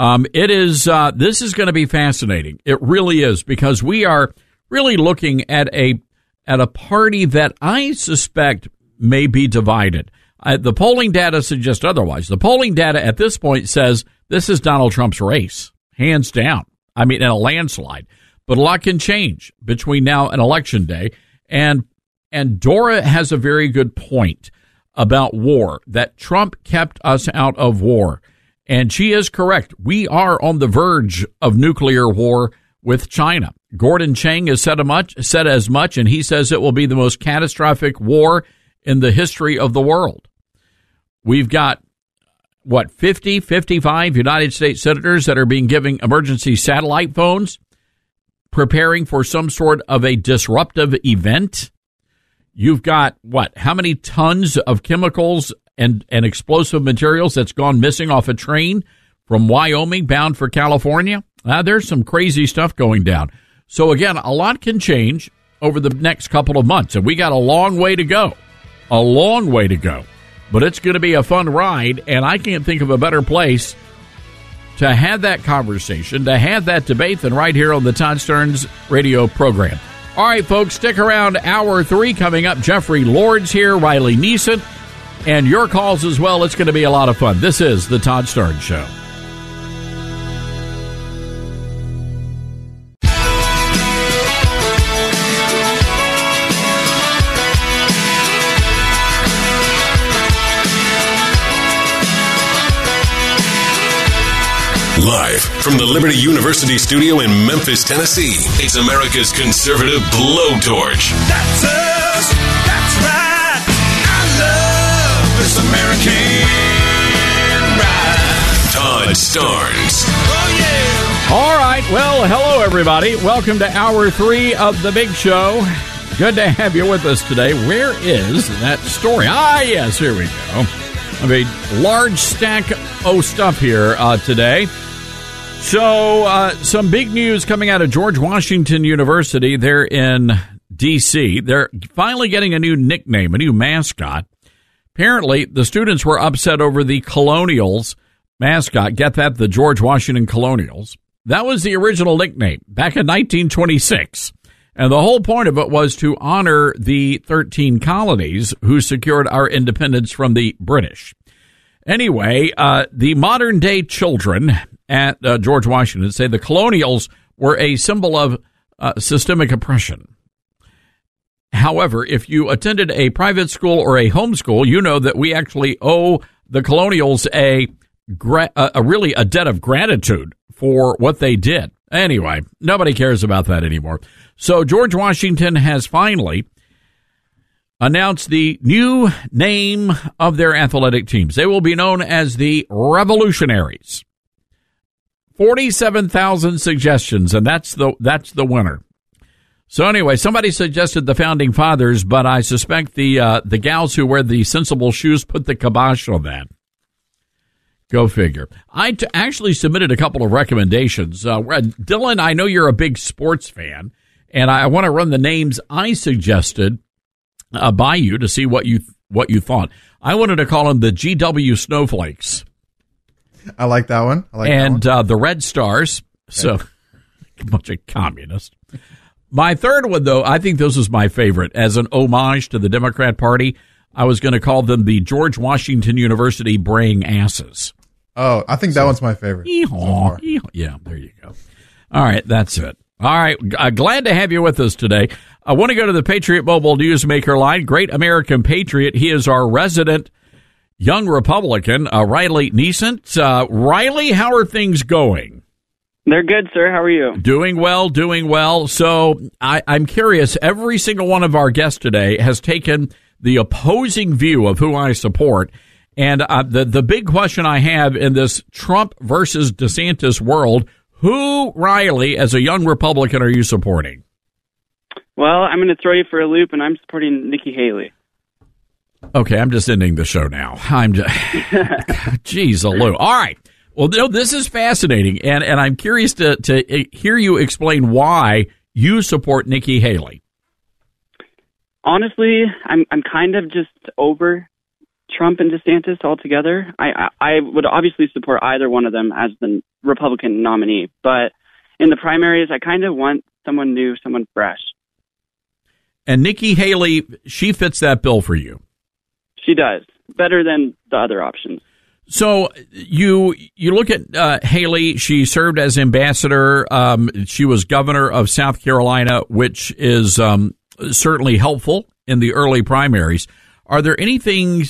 This is going to be fascinating. It really is, because we are really looking at a party that I suspect may be divided. The polling data suggests otherwise. The polling data at this point says this is Donald Trump's race, hands down. I mean, in a landslide. But a lot can change between now and Election Day. And Dora has a very good point about war, that Trump kept us out of war. And she is correct. We are on the verge of nuclear war with China. Gordon Chang has said as much, and he says it will be the most catastrophic war in the history of the world. We've got, 55 United States senators that are being given emergency satellite phones, preparing for some sort of a disruptive event. You've got, how many tons of chemicals and explosive materials that's gone missing off a train from Wyoming bound for California? There's some crazy stuff going down. So, again, a lot can change over the next couple of months, and we got a long way to go. A long way to go. But it's going to be a fun ride, and I can't think of a better place to have that conversation, to have that debate than right here on the Todd Starnes radio program. All right, folks, stick around. Hour 3 coming up. Jeffrey Lord's here, Riley Neeson, and your calls as well. It's going to be a lot of fun. This is the Todd Starnes Show. Live from the Liberty University studio in Memphis, Tennessee, it's America's conservative blowtorch. That's us. That's right. I love this American ride. Todd Starnes. Oh, yeah. All right. Well, hello, everybody. Welcome to Hour 3 of the Big Show. Good to have you with us today. Where is that story? Yes, here we go. I have a large stack of stuff here today. So, some big news coming out of George Washington University. They're in D.C. They're finally getting a new nickname, a new mascot. Apparently, the students were upset over the Colonials mascot. Get that? The George Washington Colonials. That was the original nickname back in 1926. And the whole point of it was to honor the 13 colonies who secured our independence from the British. Anyway, the modern day children at George Washington say the Colonials were a symbol of systemic oppression. However, if you attended a private school or a homeschool, you know that we actually owe the Colonials really a debt of gratitude for what they did. Anyway, nobody cares about that anymore. So George Washington has finally announced the new name of their athletic teams. They will be known as the Revolutionaries. 47,000 suggestions, and that's the winner. So anyway, somebody suggested the Founding Fathers, but I suspect the gals who wear the sensible shoes put the kibosh on that. Go figure. I actually submitted a couple of recommendations. Dylan, I know you're a big sports fan, and I want to run the names I suggested by you to see what you thought. I wanted to call them the GW Snowflakes. I like that one. The Red Stars. Okay. So, a bunch of communists. My third one, though, I think this is my favorite. As an homage to the Democrat Party, I was going to call them the George Washington University Braying Asses. Oh, I think that one's my favorite. Yeah, there you go. All right, that's it. All right, glad to have you with us today. I want to go to the Patriot Mobile Newsmaker line. Great American Patriot. He is our resident young Republican, Riley Neesent. Riley, how are things going? They're good, sir. How are you? Doing well. So I'm curious. Every single one of our guests today has taken the opposing view of who I support. And the big question I have in this Trump versus DeSantis world, who, Riley, as a young Republican, are you supporting? Well, I'm going to throw you for a loop, and I'm supporting Nikki Haley. Okay, I'm just ending the show now. I'm just, geez, Lou. All right. Well, this is fascinating, and I'm curious to hear you explain why you support Nikki Haley. Honestly, I'm kind of just over Trump and DeSantis altogether. I would obviously support either one of them as the Republican nominee, but in the primaries, I kind of want someone new, someone fresh. And Nikki Haley, she fits that bill for you. She does. Better than the other options. So you look at Haley. She served as ambassador. She was governor of South Carolina, which is certainly helpful in the early primaries. Are there anything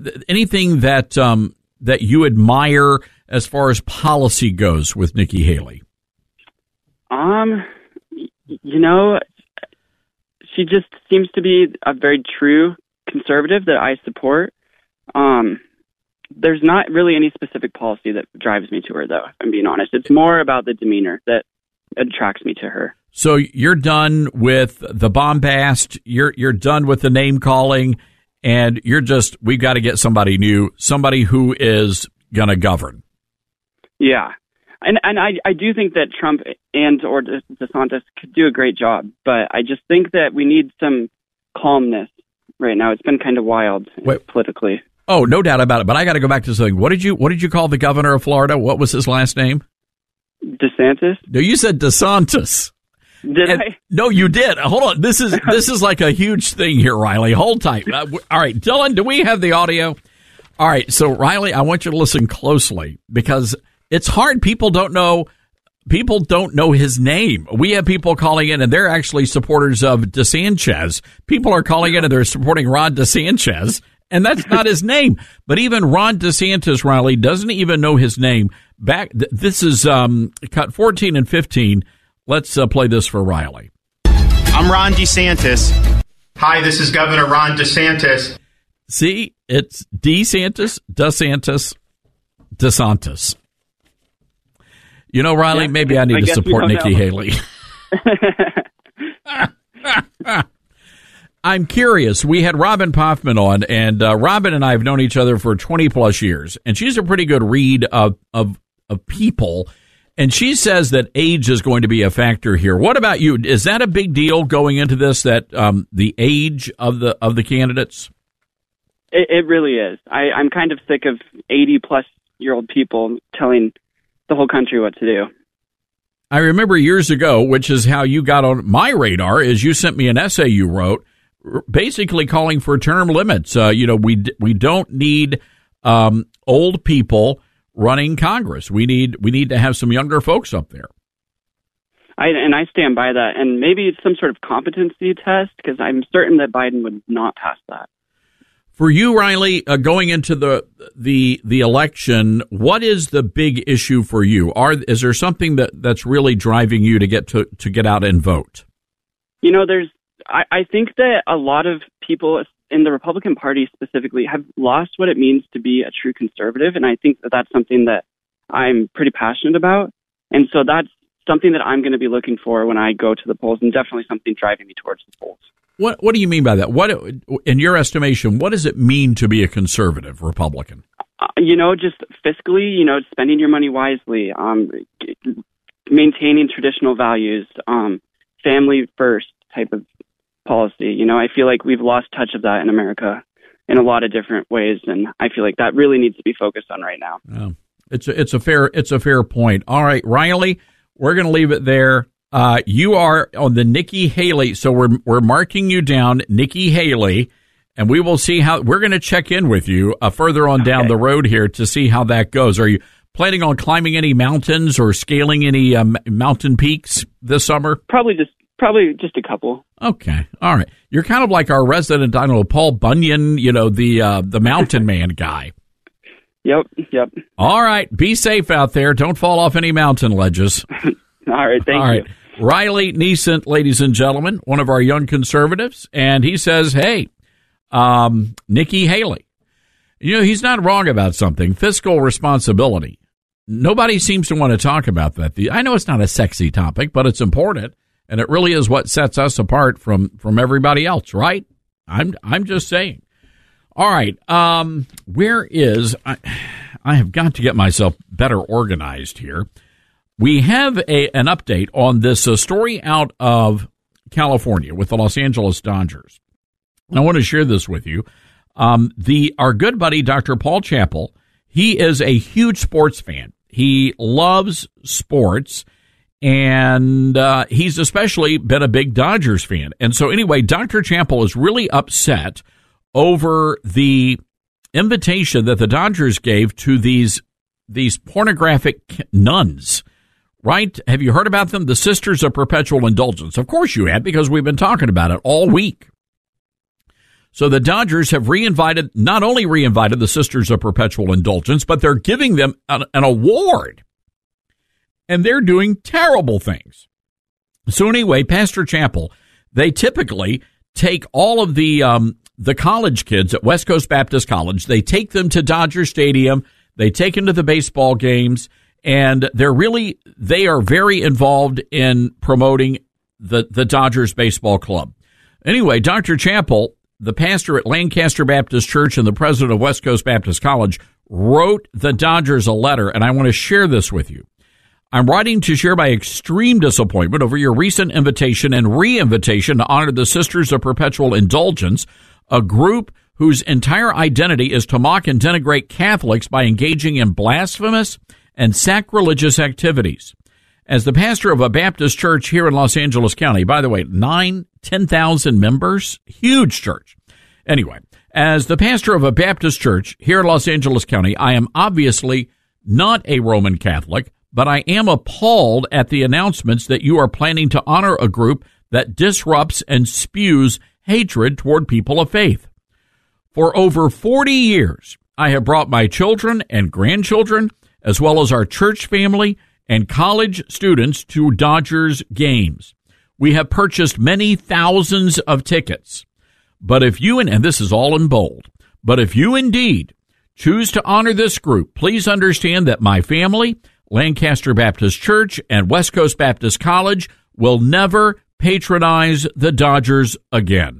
that you admire as far as policy goes with Nikki Haley? She just seems to be a very true conservative that I support. There's not really any specific policy that drives me to her, though, if I'm being honest. It's more about the demeanor that attracts me to her. So you're done with the bombast, you're done with the name calling, and we've got to get somebody new, somebody who is going to govern. Yeah. And I do think that Trump or DeSantis could do a great job, but I just think that we need some calmness right now. It's been kind of wild politically. Oh, no doubt about it. But I got to go back to something. What did you call the governor of Florida? What was his last name? DeSantis. No, you said DeSantis. Did I? No, you did. Hold on. This is like a huge thing here, Riley. Hold tight. All right, Dylan, do we have the audio? All right. So, Riley, I want you to listen closely because it's hard. People don't know his name. We have people calling in, and they're actually supporters of DeSanchez. People are calling in, and they're supporting Ron DeSanchez, and that's not his name. But even Ron DeSantis, Riley, doesn't even know his name. This is cut 14 and 15. Let's play this for Riley. I'm Ron DeSantis. Hi, this is Governor Ron DeSantis. See, it's DeSantis. You know, Riley, yeah, maybe I need to support Nikki Haley. I'm curious. We had Robin Poffman on, and Robin and I have known each other for 20 plus years, and she's a pretty good read of people. And she says that age is going to be a factor here. What about you? Is that a big deal going into this? That the age of the candidates? It really is. I'm kind of sick of 80-plus-year-old people telling the whole country what to do. I remember years ago, which is how you got on my radar, is you sent me an essay you wrote, basically calling for term limits. We don't need old people running Congress. We need to have some younger folks up there. I stand by that, and maybe it's some sort of competency test because I'm certain that Biden would not pass that. For you, Riley, going into the election, what is the big issue for you? Is there something that's really driving you to get out and vote? You know, I think that a lot of people in the Republican Party specifically have lost what it means to be a true conservative, and I think that that's something that I'm pretty passionate about, and so that's something that I'm going to be looking for when I go to the polls, and definitely something driving me towards the polls. What do you mean by that? What, in your estimation, what does it mean to be a conservative Republican? Just fiscally, spending your money wisely, maintaining traditional values, family first type of policy. I feel like we've lost touch of that in America in a lot of different ways, and I feel like that really needs to be focused on right now. It's a fair point. All right, Riley, we're going to leave it there. You are on the Nikki Haley, so we're marking you down, Nikki Haley, and we will see how we're going to check in with you further on down the road here to see how that goes. Are you planning on climbing any mountains or scaling any mountain peaks this summer? Probably just a couple. Okay, all right. You're kind of like our resident, I don't know, Paul Bunyan, the mountain man guy. Yep. All right, be safe out there. Don't fall off any mountain ledges. All right, thank you. All right. Riley Neesent, ladies and gentlemen, one of our young conservatives, and he says, hey, Nikki Haley, he's not wrong about something, fiscal responsibility. Nobody seems to want to talk about that. I know it's not a sexy topic, but it's important, and it really is what sets us apart from everybody else, right? I'm just saying. All right, I have got to get myself better organized here. We have an update on this story out of California with the Los Angeles Dodgers. And I want to share this with you. Our good buddy, Dr. Paul Chappell, he is a huge sports fan. He loves sports, and he's especially been a big Dodgers fan. And so anyway, Dr. Chappell is really upset over the invitation that the Dodgers gave to these pornographic nuns. Right? Have you heard about them? The Sisters of Perpetual Indulgence. Of course you have, because we've been talking about it all week. So the Dodgers have not only reinvited the Sisters of Perpetual Indulgence, but they're giving them an award. And they're doing terrible things. So anyway, Pastor Chappell, they typically take all of the college kids at West Coast Baptist College. They take them to Dodger Stadium. They take them to the baseball games. And they are very involved in promoting the Dodgers baseball club. Anyway, Dr. Chappell, the pastor at Lancaster Baptist Church and the president of West Coast Baptist College, wrote the Dodgers a letter, and I want to share this with you. I'm writing to share my extreme disappointment over your recent invitation and re-invitation to honor the Sisters of Perpetual Indulgence, a group whose entire identity is to mock and denigrate Catholics by engaging in blasphemous and sacrilegious activities. As the pastor of a Baptist church here in Los Angeles County, by the way, 10,000 members, huge church. Anyway, as the pastor of a Baptist church here in Los Angeles County, I am obviously not a Roman Catholic, but I am appalled at the announcements that you are planning to honor a group that disrupts and spews hatred toward people of faith. For over 40 years, I have brought my children and grandchildren, as well as our church family and college students, to Dodgers games. We have purchased many thousands of tickets. But if you, and this is all in bold, but if you indeed choose to honor this group, please understand that my family, Lancaster Baptist Church, and West Coast Baptist College will never patronize the Dodgers again.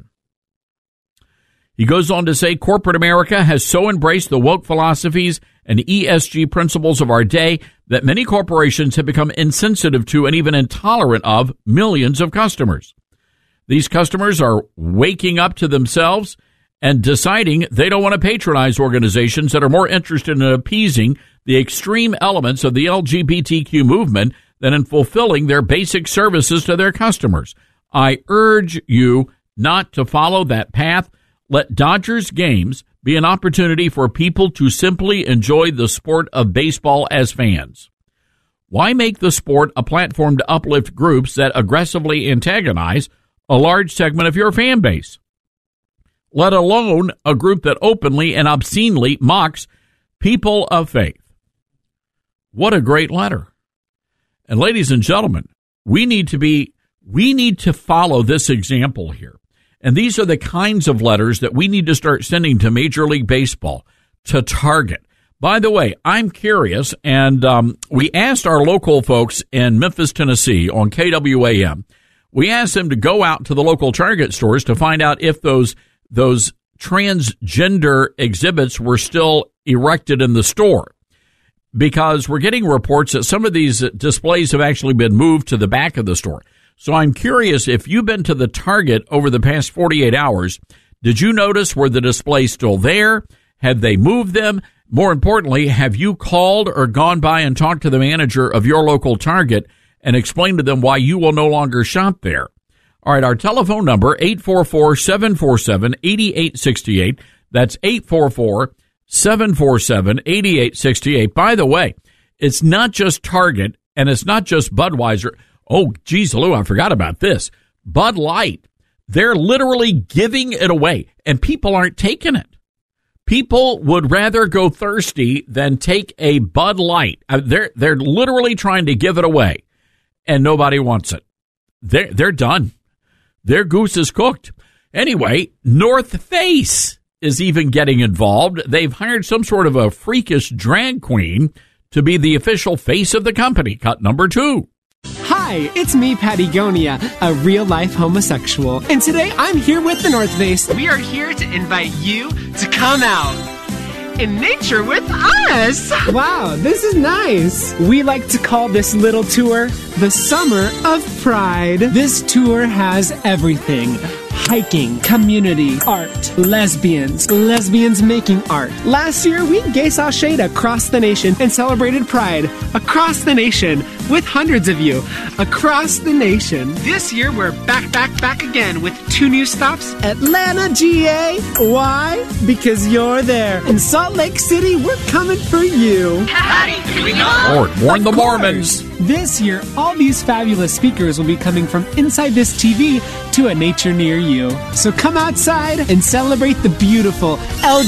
He goes on to say, corporate America has so embraced the woke philosophies and ESG principles of our day that many corporations have become insensitive to and even intolerant of millions of customers. These customers are waking up to themselves and deciding they don't want to patronize organizations that are more interested in appeasing the extreme elements of the LGBTQ movement than in fulfilling their basic services to their customers. I urge you not to follow that path. Let Dodgers games be an opportunity for people to simply enjoy the sport of baseball as fans. Why make the sport a platform to uplift groups that aggressively antagonize a large segment of your fan base? let alone a group that openly and obscenely mocks people of faith. What a great letter. And ladies and gentlemen, we need to follow this example here. And these are the kinds of letters that we need to start sending to Major League Baseball, to Target. By the way, I'm curious, and we asked our local folks in Memphis, Tennessee on KWAM, we asked them to go out to the local Target stores to find out if those transgender exhibits were still erected in the store. Because we're getting reports that some of these displays have actually been moved to the back of the store. So I'm curious, if you've been to the Target over the past 48 hours, did you notice, were the displays still there? Have they moved them? More importantly, have you called or gone by and talked to the manager of your local Target and explained to them why you will no longer shop there? All right, our telephone number, 844-747-8868. That's 844-747-8868. By the way, it's not just Target and it's not just Budweiser. Oh, geez, Lou, I forgot about this. Bud Light. They're literally giving it away, and people aren't taking it. People would rather go thirsty than take a Bud Light. They're literally trying to give it away, and nobody wants it. They're done. Their goose is cooked. Anyway, North Face is even getting involved. They've hired some sort of a freakish drag queen to be the official face of the company. Cut number 2. Hi, it's me, Patagonia, a real-life homosexual. And today I'm here with the North Face. We are here to invite you to come out in nature with us. Wow, this is nice. We like to call this little tour the Summer of Pride. This tour has everything. Hiking, community, art, lesbians making art. Last year, we gay sashayed across the nation and celebrated Pride across the nation with hundreds of you across the nation. This year, we're back again with 2 new stops. Atlanta, GA. Why? Because you're there. In Salt Lake City, we're coming for you. Patty, Lord, warn the Mormons. This year, all these fabulous speakers will be coming from inside this TV to a nature near you. So come outside and celebrate the beautiful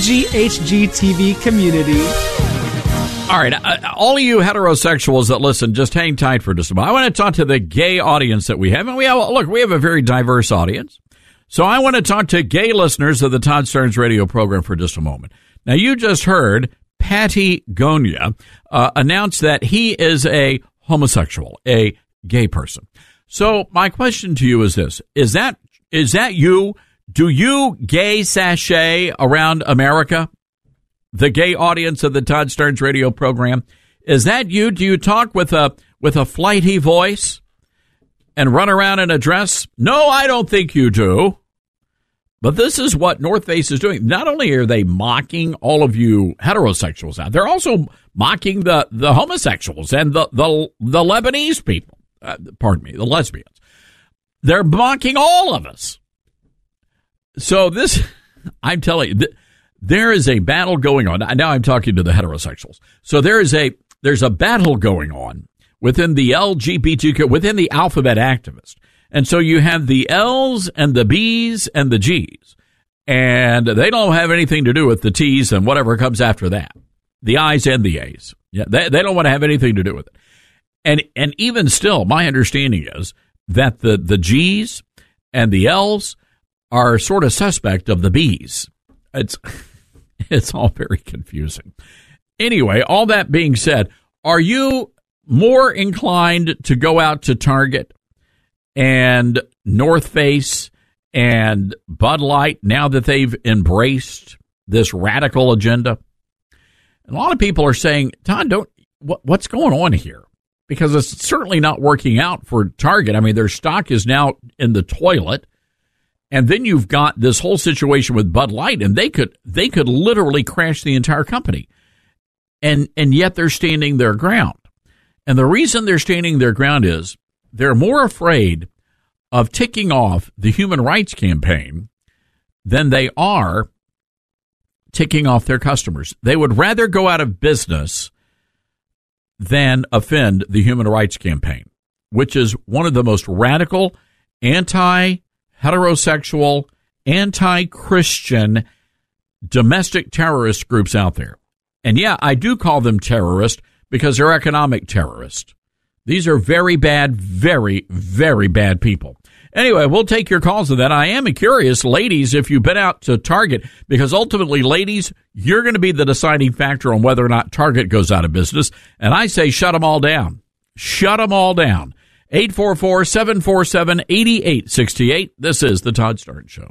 LGHGTV community. All right, all of you heterosexuals that listen, just hang tight for just a moment. I want to talk to the gay audience that we have. And we have a very diverse audience. So I want to talk to gay listeners of the Todd Starnes radio program for just a moment. Now, you just heard Patagonia announce that he is a homosexual, a gay person. So my question to you is this. Is that you? Do you gay sashay around America? The gay audience of the Todd Starnes radio program. Is that you? Do you talk with a flighty voice and run around in a dress? No, I don't think you do. But this is what North Face is doing. Not only are they mocking all of you heterosexuals out, they're also mocking the homosexuals and the Lebanese people. The lesbians. They're mocking all of us. So this, I'm telling you, there is a battle going on. Now I'm talking to the heterosexuals. So there's a battle going on within the LGBTQ, within the alphabet activist. And so you have the L's and the B's and the G's. And they don't have anything to do with the T's and whatever comes after that. The I's and the A's. Yeah, they don't want to have anything to do with it. And even still, my understanding is that the G's and the L's are sort of suspect of the B's. It's all very confusing. Anyway, all that being said, are you more inclined to go out to Target and North Face and Bud Light now that they've embraced this radical agenda? And a lot of people are saying, Todd, what's going on here? Because it's certainly not working out for Target. I mean, their stock is now in the toilet. And then you've got this whole situation with Bud Light, and they could literally crash the entire company. And yet they're standing their ground. And the reason they're standing their ground is they're more afraid of ticking off the human rights campaign than they are ticking off their customers. They would rather go out of business than offend the human rights campaign, which is one of the most radical, anti-heterosexual, anti-Christian domestic terrorist groups out there. And yeah, I do call them terrorists because they're economic terrorists. These are very bad, very, very bad people. Anyway, we'll take your calls on that. I am curious, ladies, if you've been out to Target, because ultimately, ladies, you're going to be the deciding factor on whether or not Target goes out of business. And I say shut them all down. Shut them all down. 844-747-8868. This is the Todd Starnes Show.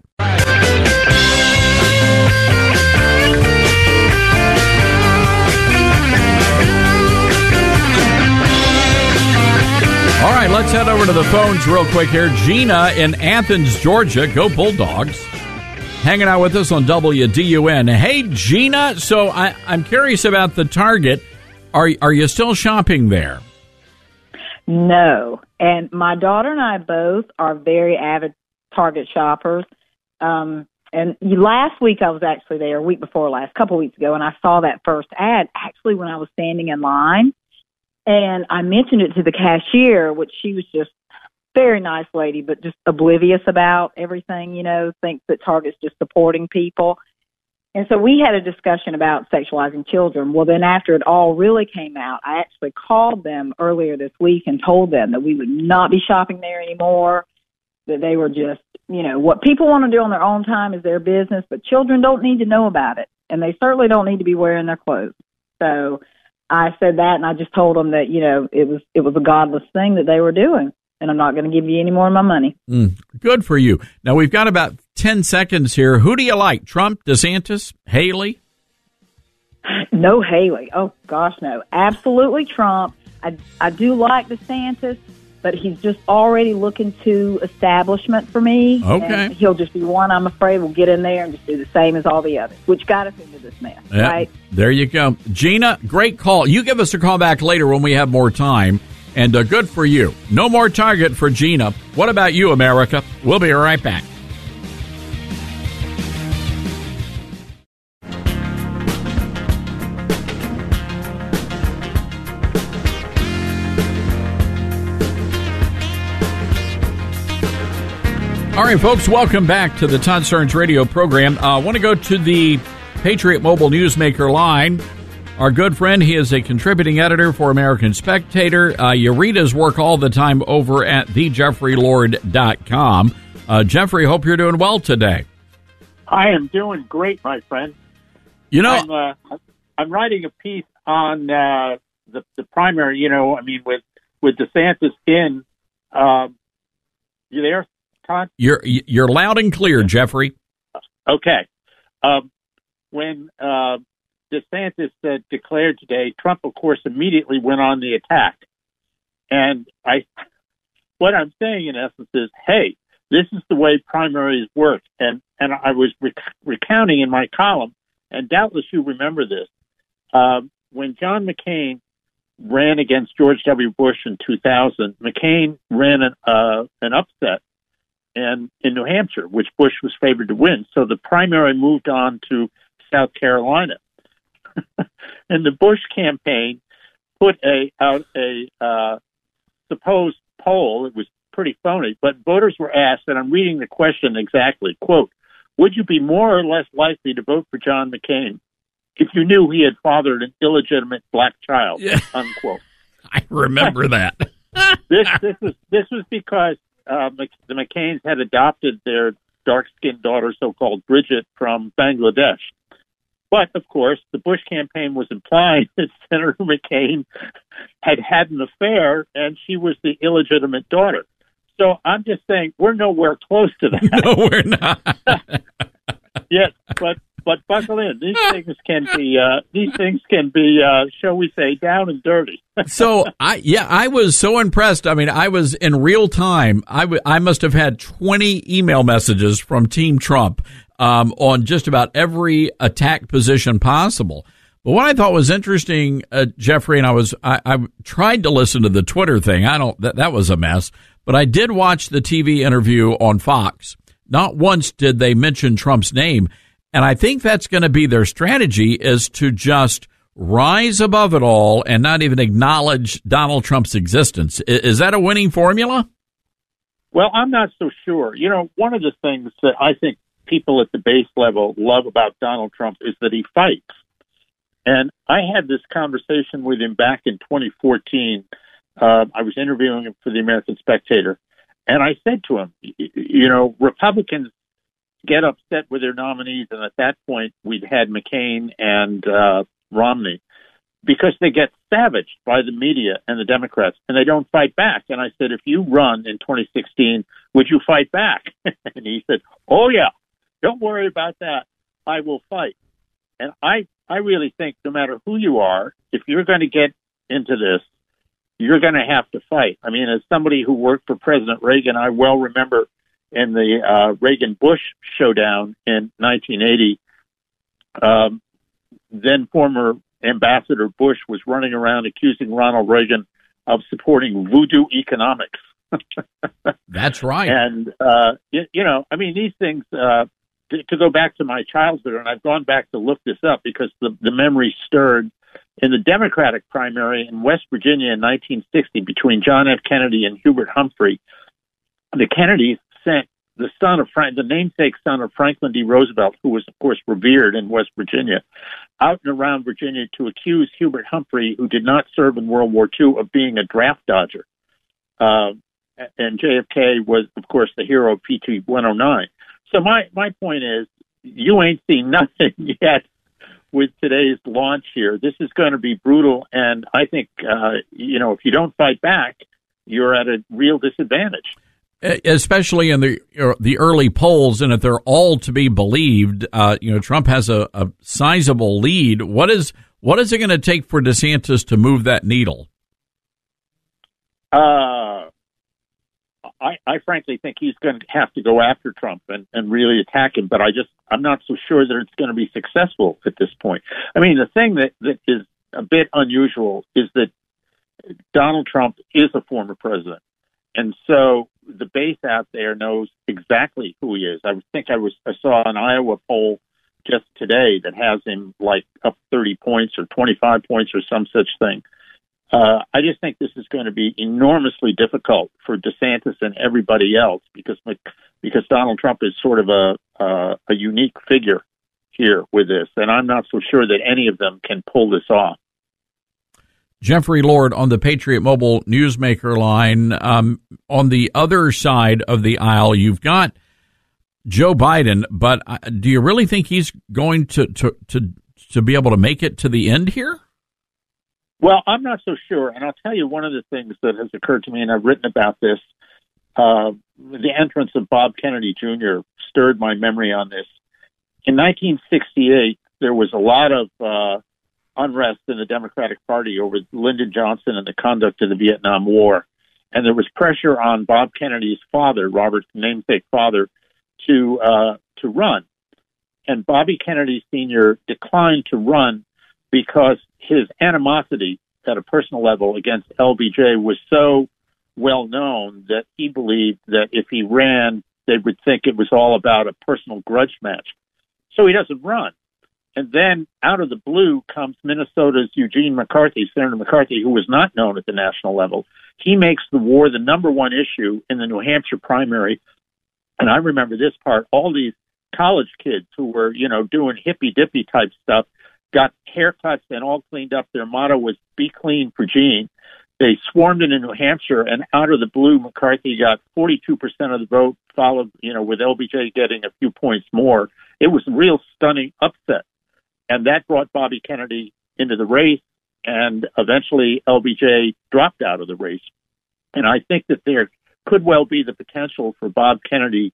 All right, let's head over to the phones real quick here. Gina in Athens, Georgia. Go Bulldogs. Hanging out with us on WDUN. Hey, Gina. So I'm curious about the Target. Are you still shopping there? No. And my daughter and I both are very avid Target shoppers. And last week I was actually there, a week before last, a couple weeks ago, and I saw that first ad actually when I was standing in line. And I mentioned it to the cashier, which she was just very nice lady, but just oblivious about everything, thinks that Target's just supporting people. And so we had a discussion about sexualizing children. Well, then after it all really came out, I actually called them earlier this week and told them that we would not be shopping there anymore, that they were just, what people want to do on their own time is their business, but children don't need to know about it, and they certainly don't need to be wearing their clothes. So I said that, and I just told them that, it was a godless thing that they were doing, and I'm not going to give you any more of my money. Good for you. Now, we've got about 10 seconds here. Who do you like, Trump, DeSantis, Haley? No Haley. Oh, gosh, no. Absolutely Trump. I do like DeSantis, but he's just already looking to establishment for me. Okay. And he'll just be one, I'm afraid, will get in there and just do the same as all the others, which got us into this mess, right? There you go. Gina, great call. You give us a call back later when we have more time, and good for you. No more Target for Gina. What about you, America? We'll be right back. All right, folks, welcome back to the Todd Starnes radio program. I want to go to the Patriot Mobile Newsmaker line. Our good friend, he is a contributing editor for American Spectator. You read his work all the time over at thejeffreylord.com. Jeffrey, hope you're doing well today. I am doing great, my friend. I'm writing a piece on the primary, with DeSantis in. You there, Todd? You're loud and clear, Jeffrey. Okay. When DeSantis declared today, Trump, of course, immediately went on the attack. And what I'm saying, in essence, is, hey, this is the way primaries work. And I was recounting in my column, and doubtless you remember this, when John McCain ran against George W. Bush in 2000, McCain ran an upset in New Hampshire, which Bush was favored to win. So the primary moved on to South Carolina. And the Bush campaign put out a supposed poll. It was pretty phony, but voters were asked, and I'm reading the question exactly, quote, would you be more or less likely to vote for John McCain if you knew he had fathered an illegitimate black child, unquote. I remember that. This was because the McCains had adopted their dark-skinned daughter, so-called Bridget, from Bangladesh. But, of course, the Bush campaign was implying that Senator McCain had an affair, and she was the illegitimate daughter. So I'm just saying we're nowhere close to that. No, we're not. Yes, but buckle in. These things can be, shall we say, down and dirty. So I was so impressed. I mean, I was in real time. I must have had 20 email messages from Team Trump on just about every attack position possible. But what I thought was interesting, Jeffrey, and I tried to listen to the Twitter thing. That was a mess. But I did watch the TV interview on Fox. Not once did they mention Trump's name. And I think that's going to be their strategy, is to just rise above it all and not even acknowledge Donald Trump's existence. Is that a winning formula? Well, I'm not so sure. You know, one of the things that I think people at the base level love about Donald Trump is that he fights. And I had this conversation with him back in 2014. I was interviewing him for the American Spectator. And I said to him, you know, Republicans get upset with their nominees. And at that point, we'd had McCain and Romney, because they get savaged by the media and the Democrats, and they don't fight back. And I said, if you run in 2016, would you fight back? And he said, oh, yeah, don't worry about that. I will fight. And I really think no matter who you are, if you're going to get into this, you're going to have to fight. I mean, as somebody who worked for President Reagan, I well remember in the Reagan-Bush showdown in 1980, then former Ambassador Bush was running around accusing Ronald Reagan of supporting voodoo economics. That's right. And, you know, I mean, these things, to go back to my childhood, and I've gone back to look this up because the memory stirred in the Democratic primary in West Virginia in 1960 between John F. Kennedy and Hubert Humphrey. The Kennedys sent the namesake son of Franklin D. Roosevelt, who was, of course, revered in West Virginia, out and around Virginia to accuse Hubert Humphrey, who did not serve in World War II, of being a draft dodger. And JFK was, of course, the hero of PT 109. So my point is, you ain't seen nothing yet with today's launch here. This is going to be brutal, and I think, you know, if you don't fight back, you're at a real disadvantage. Especially in the early polls, and if they're all to be believed, you know, Trump has a sizable lead. What is it going to take for DeSantis to move that needle? I frankly think he's going to have to go after Trump and really attack him, but I'm not so sure that it's going to be successful at this point. I mean, the thing that is a bit unusual is that Donald Trump is a former president. And so the base out there knows exactly who he is. I saw an Iowa poll just today that has him like up 30 points or 25 points or some such thing. I just think this is going to be enormously difficult for DeSantis and everybody else because Donald Trump is sort of a unique figure here with this, and I'm not so sure that any of them can pull this off. Jeffrey Lord on the Patriot Mobile Newsmaker line. On the other side of the aisle, you've got Joe Biden, but do you really think he's going to be able to make it to the end here? Well, I'm not so sure, and I'll tell you one of the things that has occurred to me, and I've written about this. The entrance of Bob Kennedy Jr. stirred my memory on this. In 1968, there was a lot of unrest in the Democratic Party over Lyndon Johnson and the conduct of the Vietnam War. And there was pressure on Bob Kennedy's father, Robert's namesake father, to run. And Bobby Kennedy Sr. declined to run because his animosity at a personal level against LBJ was so well known that he believed that if he ran, they would think it was all about a personal grudge match. So he doesn't run. And then out of the blue comes Minnesota's Eugene McCarthy, Senator McCarthy, who was not known at the national level. He makes the war the number one issue in the New Hampshire primary. And I remember this part, all these college kids who were, you know, doing hippy-dippy type stuff, got haircuts and all cleaned up. Their motto was "Be clean for Gene." They swarmed into New Hampshire, and out of the blue, McCarthy got 42% of the vote, followed, you know, with LBJ getting a few points more. It was a real stunning upset. And that brought Bobby Kennedy into the race, and eventually LBJ dropped out of the race. And I think that there could well be the potential for Bob Kennedy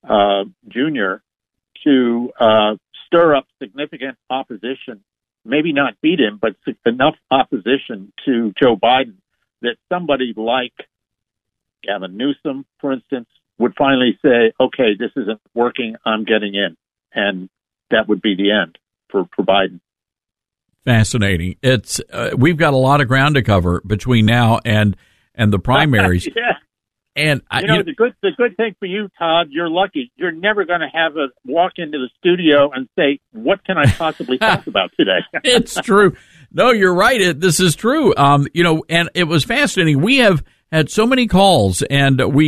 Jr. to stir up significant opposition, maybe not beat him, but enough opposition to Joe Biden that somebody like Gavin Newsom, for instance, would finally say, okay, this isn't working, I'm getting in. And that would be the end for Biden. Fascinating. It's we've got a lot of ground to cover between now and the primaries. Yeah. And the good thing for you, Todd, you're lucky. You're never going to have us walk into the studio and say, "What can I possibly talk about today?" It's true. No, you're right. This is true. And it was fascinating. We have had so many calls, and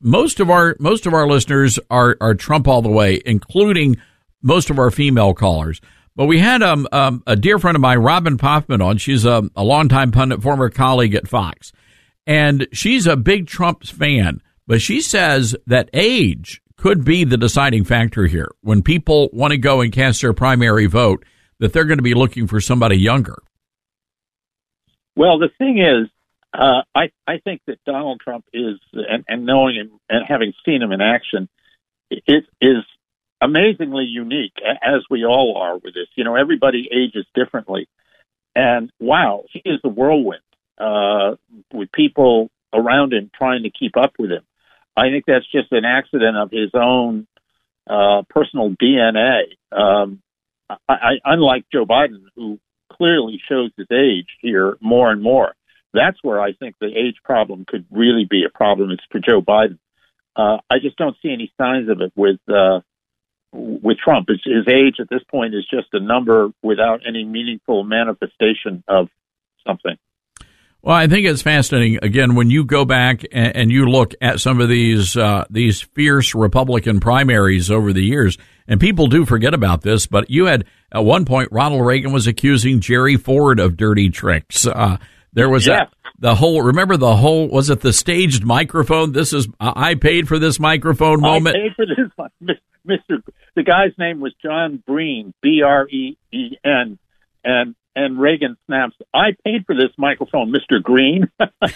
most of our listeners are Trump all the way, including most of our female callers. But we had a dear friend of mine, Robin Poffman, on. She's a longtime pundit, former colleague at Fox, and she's a big Trump fan. But she says that age could be the deciding factor here. When people want to go and cast their primary vote, that they're going to be looking for somebody younger. Well, the thing is, I think that Donald Trump is, and knowing him and having seen him in action, it is amazingly unique, as we all are with this. You know, everybody ages differently. And wow, he is a whirlwind with people around him trying to keep up with him. I think that's just an accident of his own personal DNA. Unlike Joe Biden, who clearly shows his age here more and more. That's where I think the age problem could really be a problem. It's for Joe Biden. I just don't see any signs of it with Trump. His age at this point is just a number without any meaningful manifestation of something. Well, I think it's fascinating, again, when you go back and you look at some of these fierce Republican primaries over the years, and people do forget about this, but you had, at one point, Ronald Reagan was accusing Jerry Ford of dirty tricks. There was was it the staged microphone? This is, I paid for this microphone moment. I paid for this, the guy's name was John Breen, Breen, and Reagan snaps, I paid for this microphone, Mr. Green.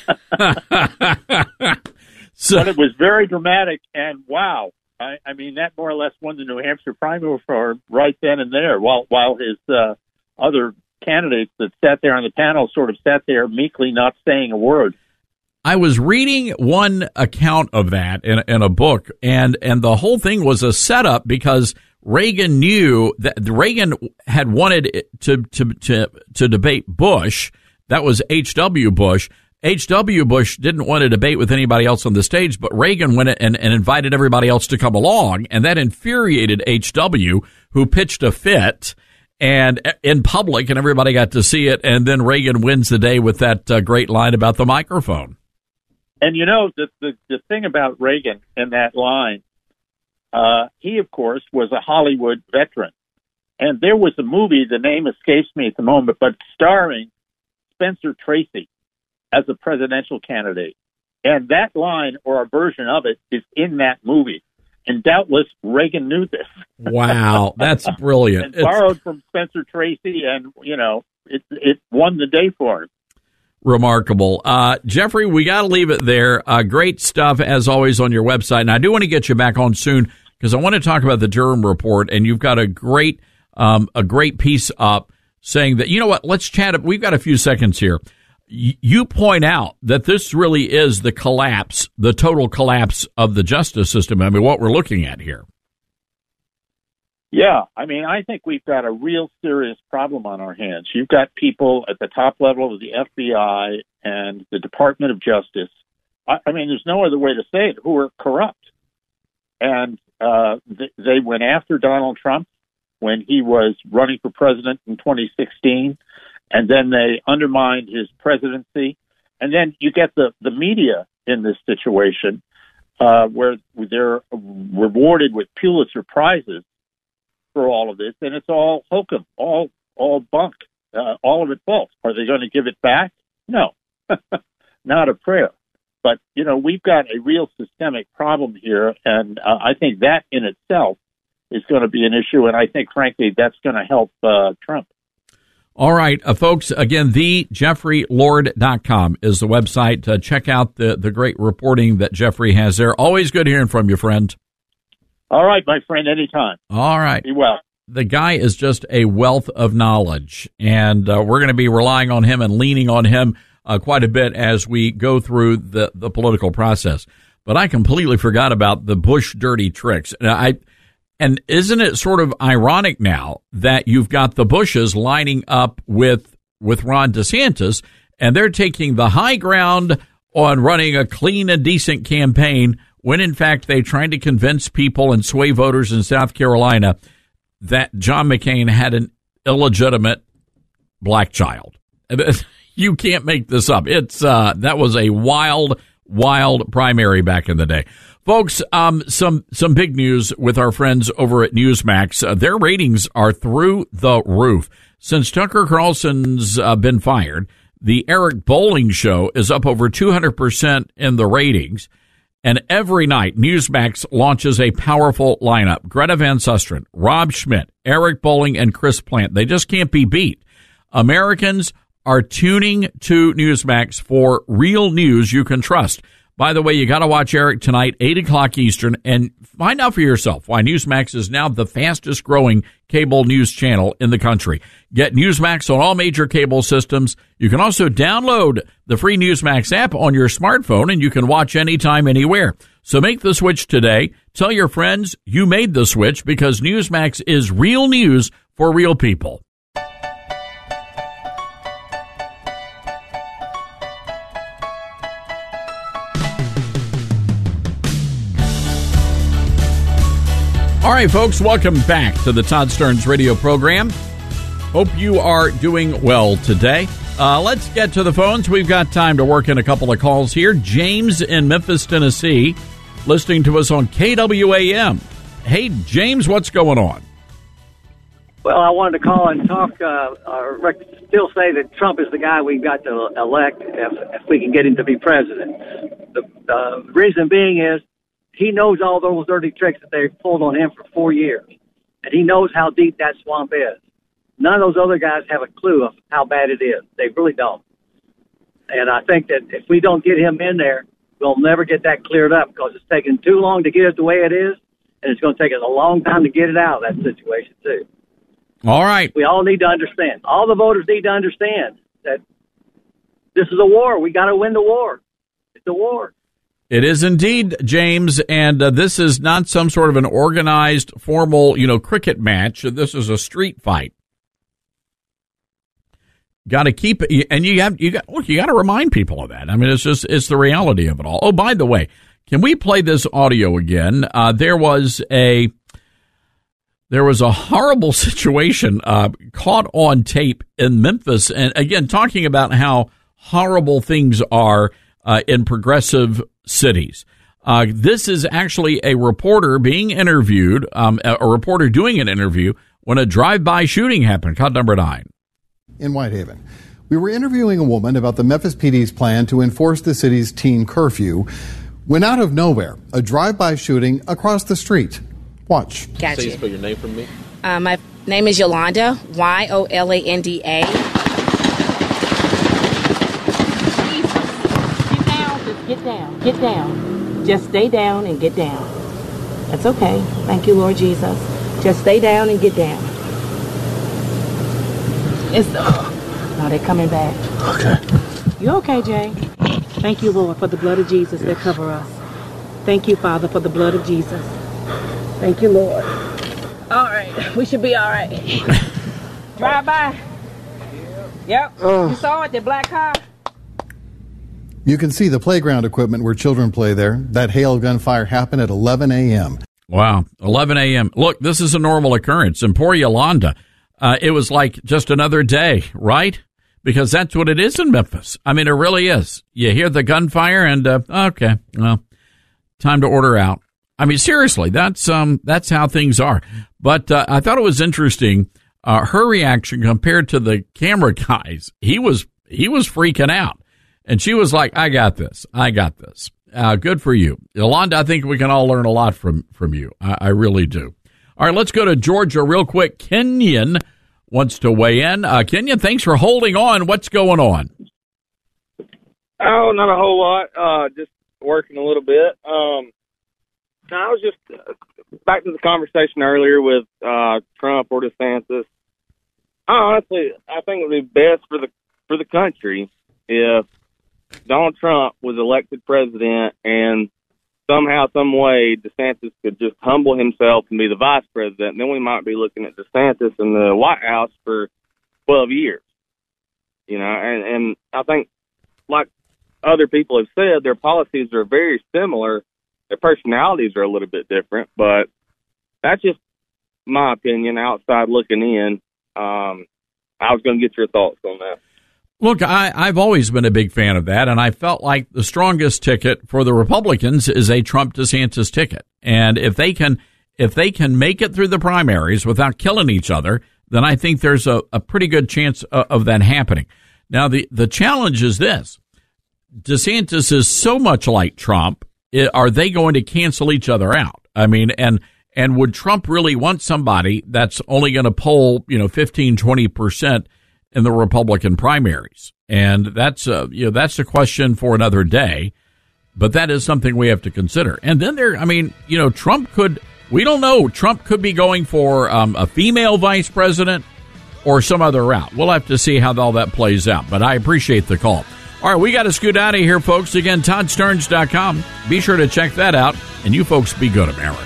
But it was very dramatic, and wow. I mean, that more or less won the New Hampshire primary for right then and there, while his other candidates that sat there on the panel sort of sat there meekly not saying a word. I was reading one account of that in a book, and the whole thing was a setup because Reagan knew that Reagan had wanted to debate Bush. That was H.W. Bush. H.W. Bush didn't want to debate with anybody else on the stage, but Reagan went and invited everybody else to come along, and that infuriated H.W., who pitched a fit and in public, and everybody got to see it, and then Reagan wins the day with that great line about the microphone. And you know, the thing about Reagan and that line, he, of course, was a Hollywood veteran. And there was a movie, the name escapes me at the moment, but starring Spencer Tracy as a presidential candidate. And that line, or a version of it, is in that movie. And doubtless Reagan knew this. Wow, that's brilliant. And borrowed from Spencer Tracy, and, you know, it won the day for him. Remarkable. Jeffrey, we got to leave it there. Great stuff, as always, on your website. And I do want to get you back on soon because I want to talk about the Durham report. And you've got a great piece up saying that, you know what, let's chat. We've got a few seconds here. You point out that this really is the collapse, the total collapse of the justice system. I mean, what we're looking at here. Yeah, I mean, I think we've got a real serious problem on our hands. You've got people at the top level of the FBI and the Department of Justice. I mean, there's no other way to say it, who are corrupt. And they went after Donald Trump when he was running for president in 2016, and then they undermined his presidency. And then you get the media in this situation where they're rewarded with Pulitzer Prizes for all of this, and it's all hokum, all bunk, all of it false. Are they going to give it back? No, not a prayer. But, you know, we've got a real systemic problem here, and I think that in itself is going to be an issue, and I think, frankly, that's going to help Trump. All right, folks, again, thejeffreylord.com is the website. Check out the great reporting that Jeffrey has there. Always good hearing from you, friend. All right, my friend, anytime. All right. Be well. The guy is just a wealth of knowledge, and we're going to be relying on him and leaning on him quite a bit as we go through the political process. But I completely forgot about the Bush dirty tricks. And isn't it sort of ironic now that you've got the Bushes lining up with Ron DeSantis, and they're taking the high ground on running a clean and decent campaign when, in fact, they're trying to convince people and sway voters in South Carolina that John McCain had an illegitimate black child. You can't make this up. It's that was a wild primary back in the day. Folks, some big news with our friends over at Newsmax. Their ratings are through the roof. Since Tucker Carlson's been fired, the Eric Bolling Show is up over 200% in the ratings. And every night, Newsmax launches a powerful lineup. Greta Van Susteren, Rob Schmidt, Eric Bolling, and Chris Plant. They just can't be beat. Americans are tuning to Newsmax for real news you can trust. By the way, you got to watch Eric tonight, 8 o'clock Eastern, and find out for yourself why Newsmax is now the fastest growing cable news channel in the country. Get Newsmax on all major cable systems. You can also download the free Newsmax app on your smartphone, and you can watch anytime, anywhere. So make the switch today. Tell your friends you made the switch, because Newsmax is real news for real people. All right, folks, welcome back to the Todd Starnes radio program. Hope you are doing well today. Let's get to the phones. We've got time to work in a couple of calls here. James in Memphis, Tennessee, listening to us on KWAM. Hey, James, what's going on? Well, I wanted to call and talk, still say that Trump is the guy we've got to elect if we can get him to be president. The reason being is, he knows all those dirty tricks that they've pulled on him for 4 years. And he knows how deep that swamp is. None of those other guys have a clue of how bad it is. They really don't. And I think that if we don't get him in there, we'll never get that cleared up, because it's taken too long to get it the way it is, and it's going to take us a long time to get it out of that situation, too. All right. We all need to understand. All the voters need to understand that this is a war. We got to win the war. It's a war. It is indeed, James, and this is not some sort of an organized, formal, cricket match. This is a street fight. Got to keep it, and you got to remind people of that. I mean, it's the reality of it all. Oh, by the way, can we play this audio again? There was a horrible situation caught on tape in Memphis, and again, talking about how horrible things are in progressive cities. This is actually a reporter being interviewed, a reporter doing an interview when a drive-by shooting happened. Caught number 9. In Whitehaven. We were interviewing a woman about the Memphis PD's plan to enforce the city's teen curfew, when out of nowhere, a drive-by shooting across the street. Watch. Gotcha. Please spell your name for me. My name is Yolanda, Yolanda. Get down. Just stay down and get down. That's okay. Thank you, Lord Jesus. Just stay down and get down. No, they're coming back. Okay. You okay, Jay? Thank you, Lord, for the blood of Jesus that cover us. Thank you, Father, for the blood of Jesus. Thank you, Lord. All right. We should be all right. Drive by. Yep. You saw it, the black car. You can see the playground equipment where children play there. That hail gunfire happened at 11 a.m. Wow, 11 a.m. Look, this is a normal occurrence. And poor Yolanda, it was like just another day, right? Because that's what it is in Memphis. I mean, it really is. You hear the gunfire and, okay, well, time to order out. I mean, seriously, that's how things are. But I thought it was interesting, her reaction compared to the camera guys. He was freaking out. And she was like, I got this. Good for you. Yolanda, I think we can all learn a lot from you. I really do. All right, let's go to Georgia real quick. Kenyon wants to weigh in. Kenyon, thanks for holding on. What's going on? Oh, not a whole lot. Just working a little bit. I was just back to the conversation earlier with Trump or DeSantis. Honestly, I think it would be best for the country if Donald Trump was elected president and somehow, some way, DeSantis could just humble himself and be the vice president. And then we might be looking at DeSantis in the White House for 12 years. And I think, like other people have said, their policies are very similar. Their personalities are a little bit different, but that's just my opinion outside looking in. I was going to get your thoughts on that. Look, I've always been a big fan of that, and I felt like the strongest ticket for the Republicans is a Trump-DeSantis ticket. And if they can make it through the primaries without killing each other, then I think there's a pretty good chance of that happening. Now, the challenge is this. DeSantis is so much like Trump. Are they going to cancel each other out? I mean, and would Trump really want somebody that's only going to poll, 15, 20% in the Republican primaries? And that's a question for another day, but that is something we have to consider. And then Trump we don't know. Trump could be going for a female vice president or some other route. We'll have to see how all that plays out, but I appreciate the call. All right, we got to scoot out of here, folks. Again, ToddStarnes.com. Be sure to check that out, and you folks be good, America.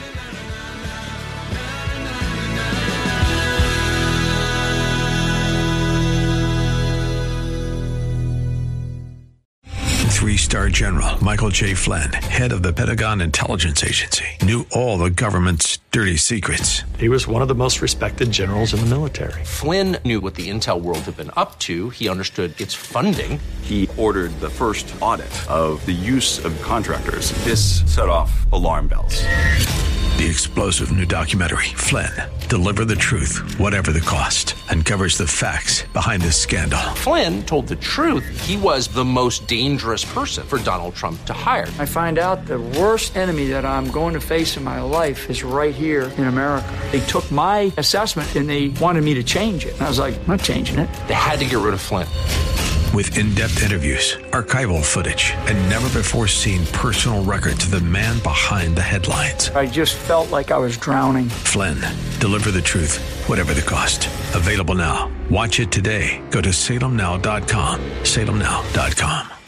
Three-star General Michael J. Flynn, head of the Pentagon Intelligence Agency, knew all the government's dirty secrets. He was one of the most respected generals in the military. Flynn knew what the intel world had been up to. He understood its funding. He ordered the first audit of the use of contractors. This set off alarm bells. The explosive new documentary, Flynn, Deliver the Truth, Whatever the Cost, uncovers the facts behind this scandal. Flynn told the truth. He was the most dangerous person for Donald Trump to hire. I find out the worst enemy that I'm going to face in my life is right here in America. They took my assessment and they wanted me to change it. And I was like, I'm not changing it. They had to get rid of Flynn. With in-depth interviews, archival footage, and never-before-seen personal records of the man behind the headlines. I just felt like I was drowning. Flynn, Deliver the Truth, Whatever the Cost. Available now. Watch it today. Go to salemnow.com. salemnow.com.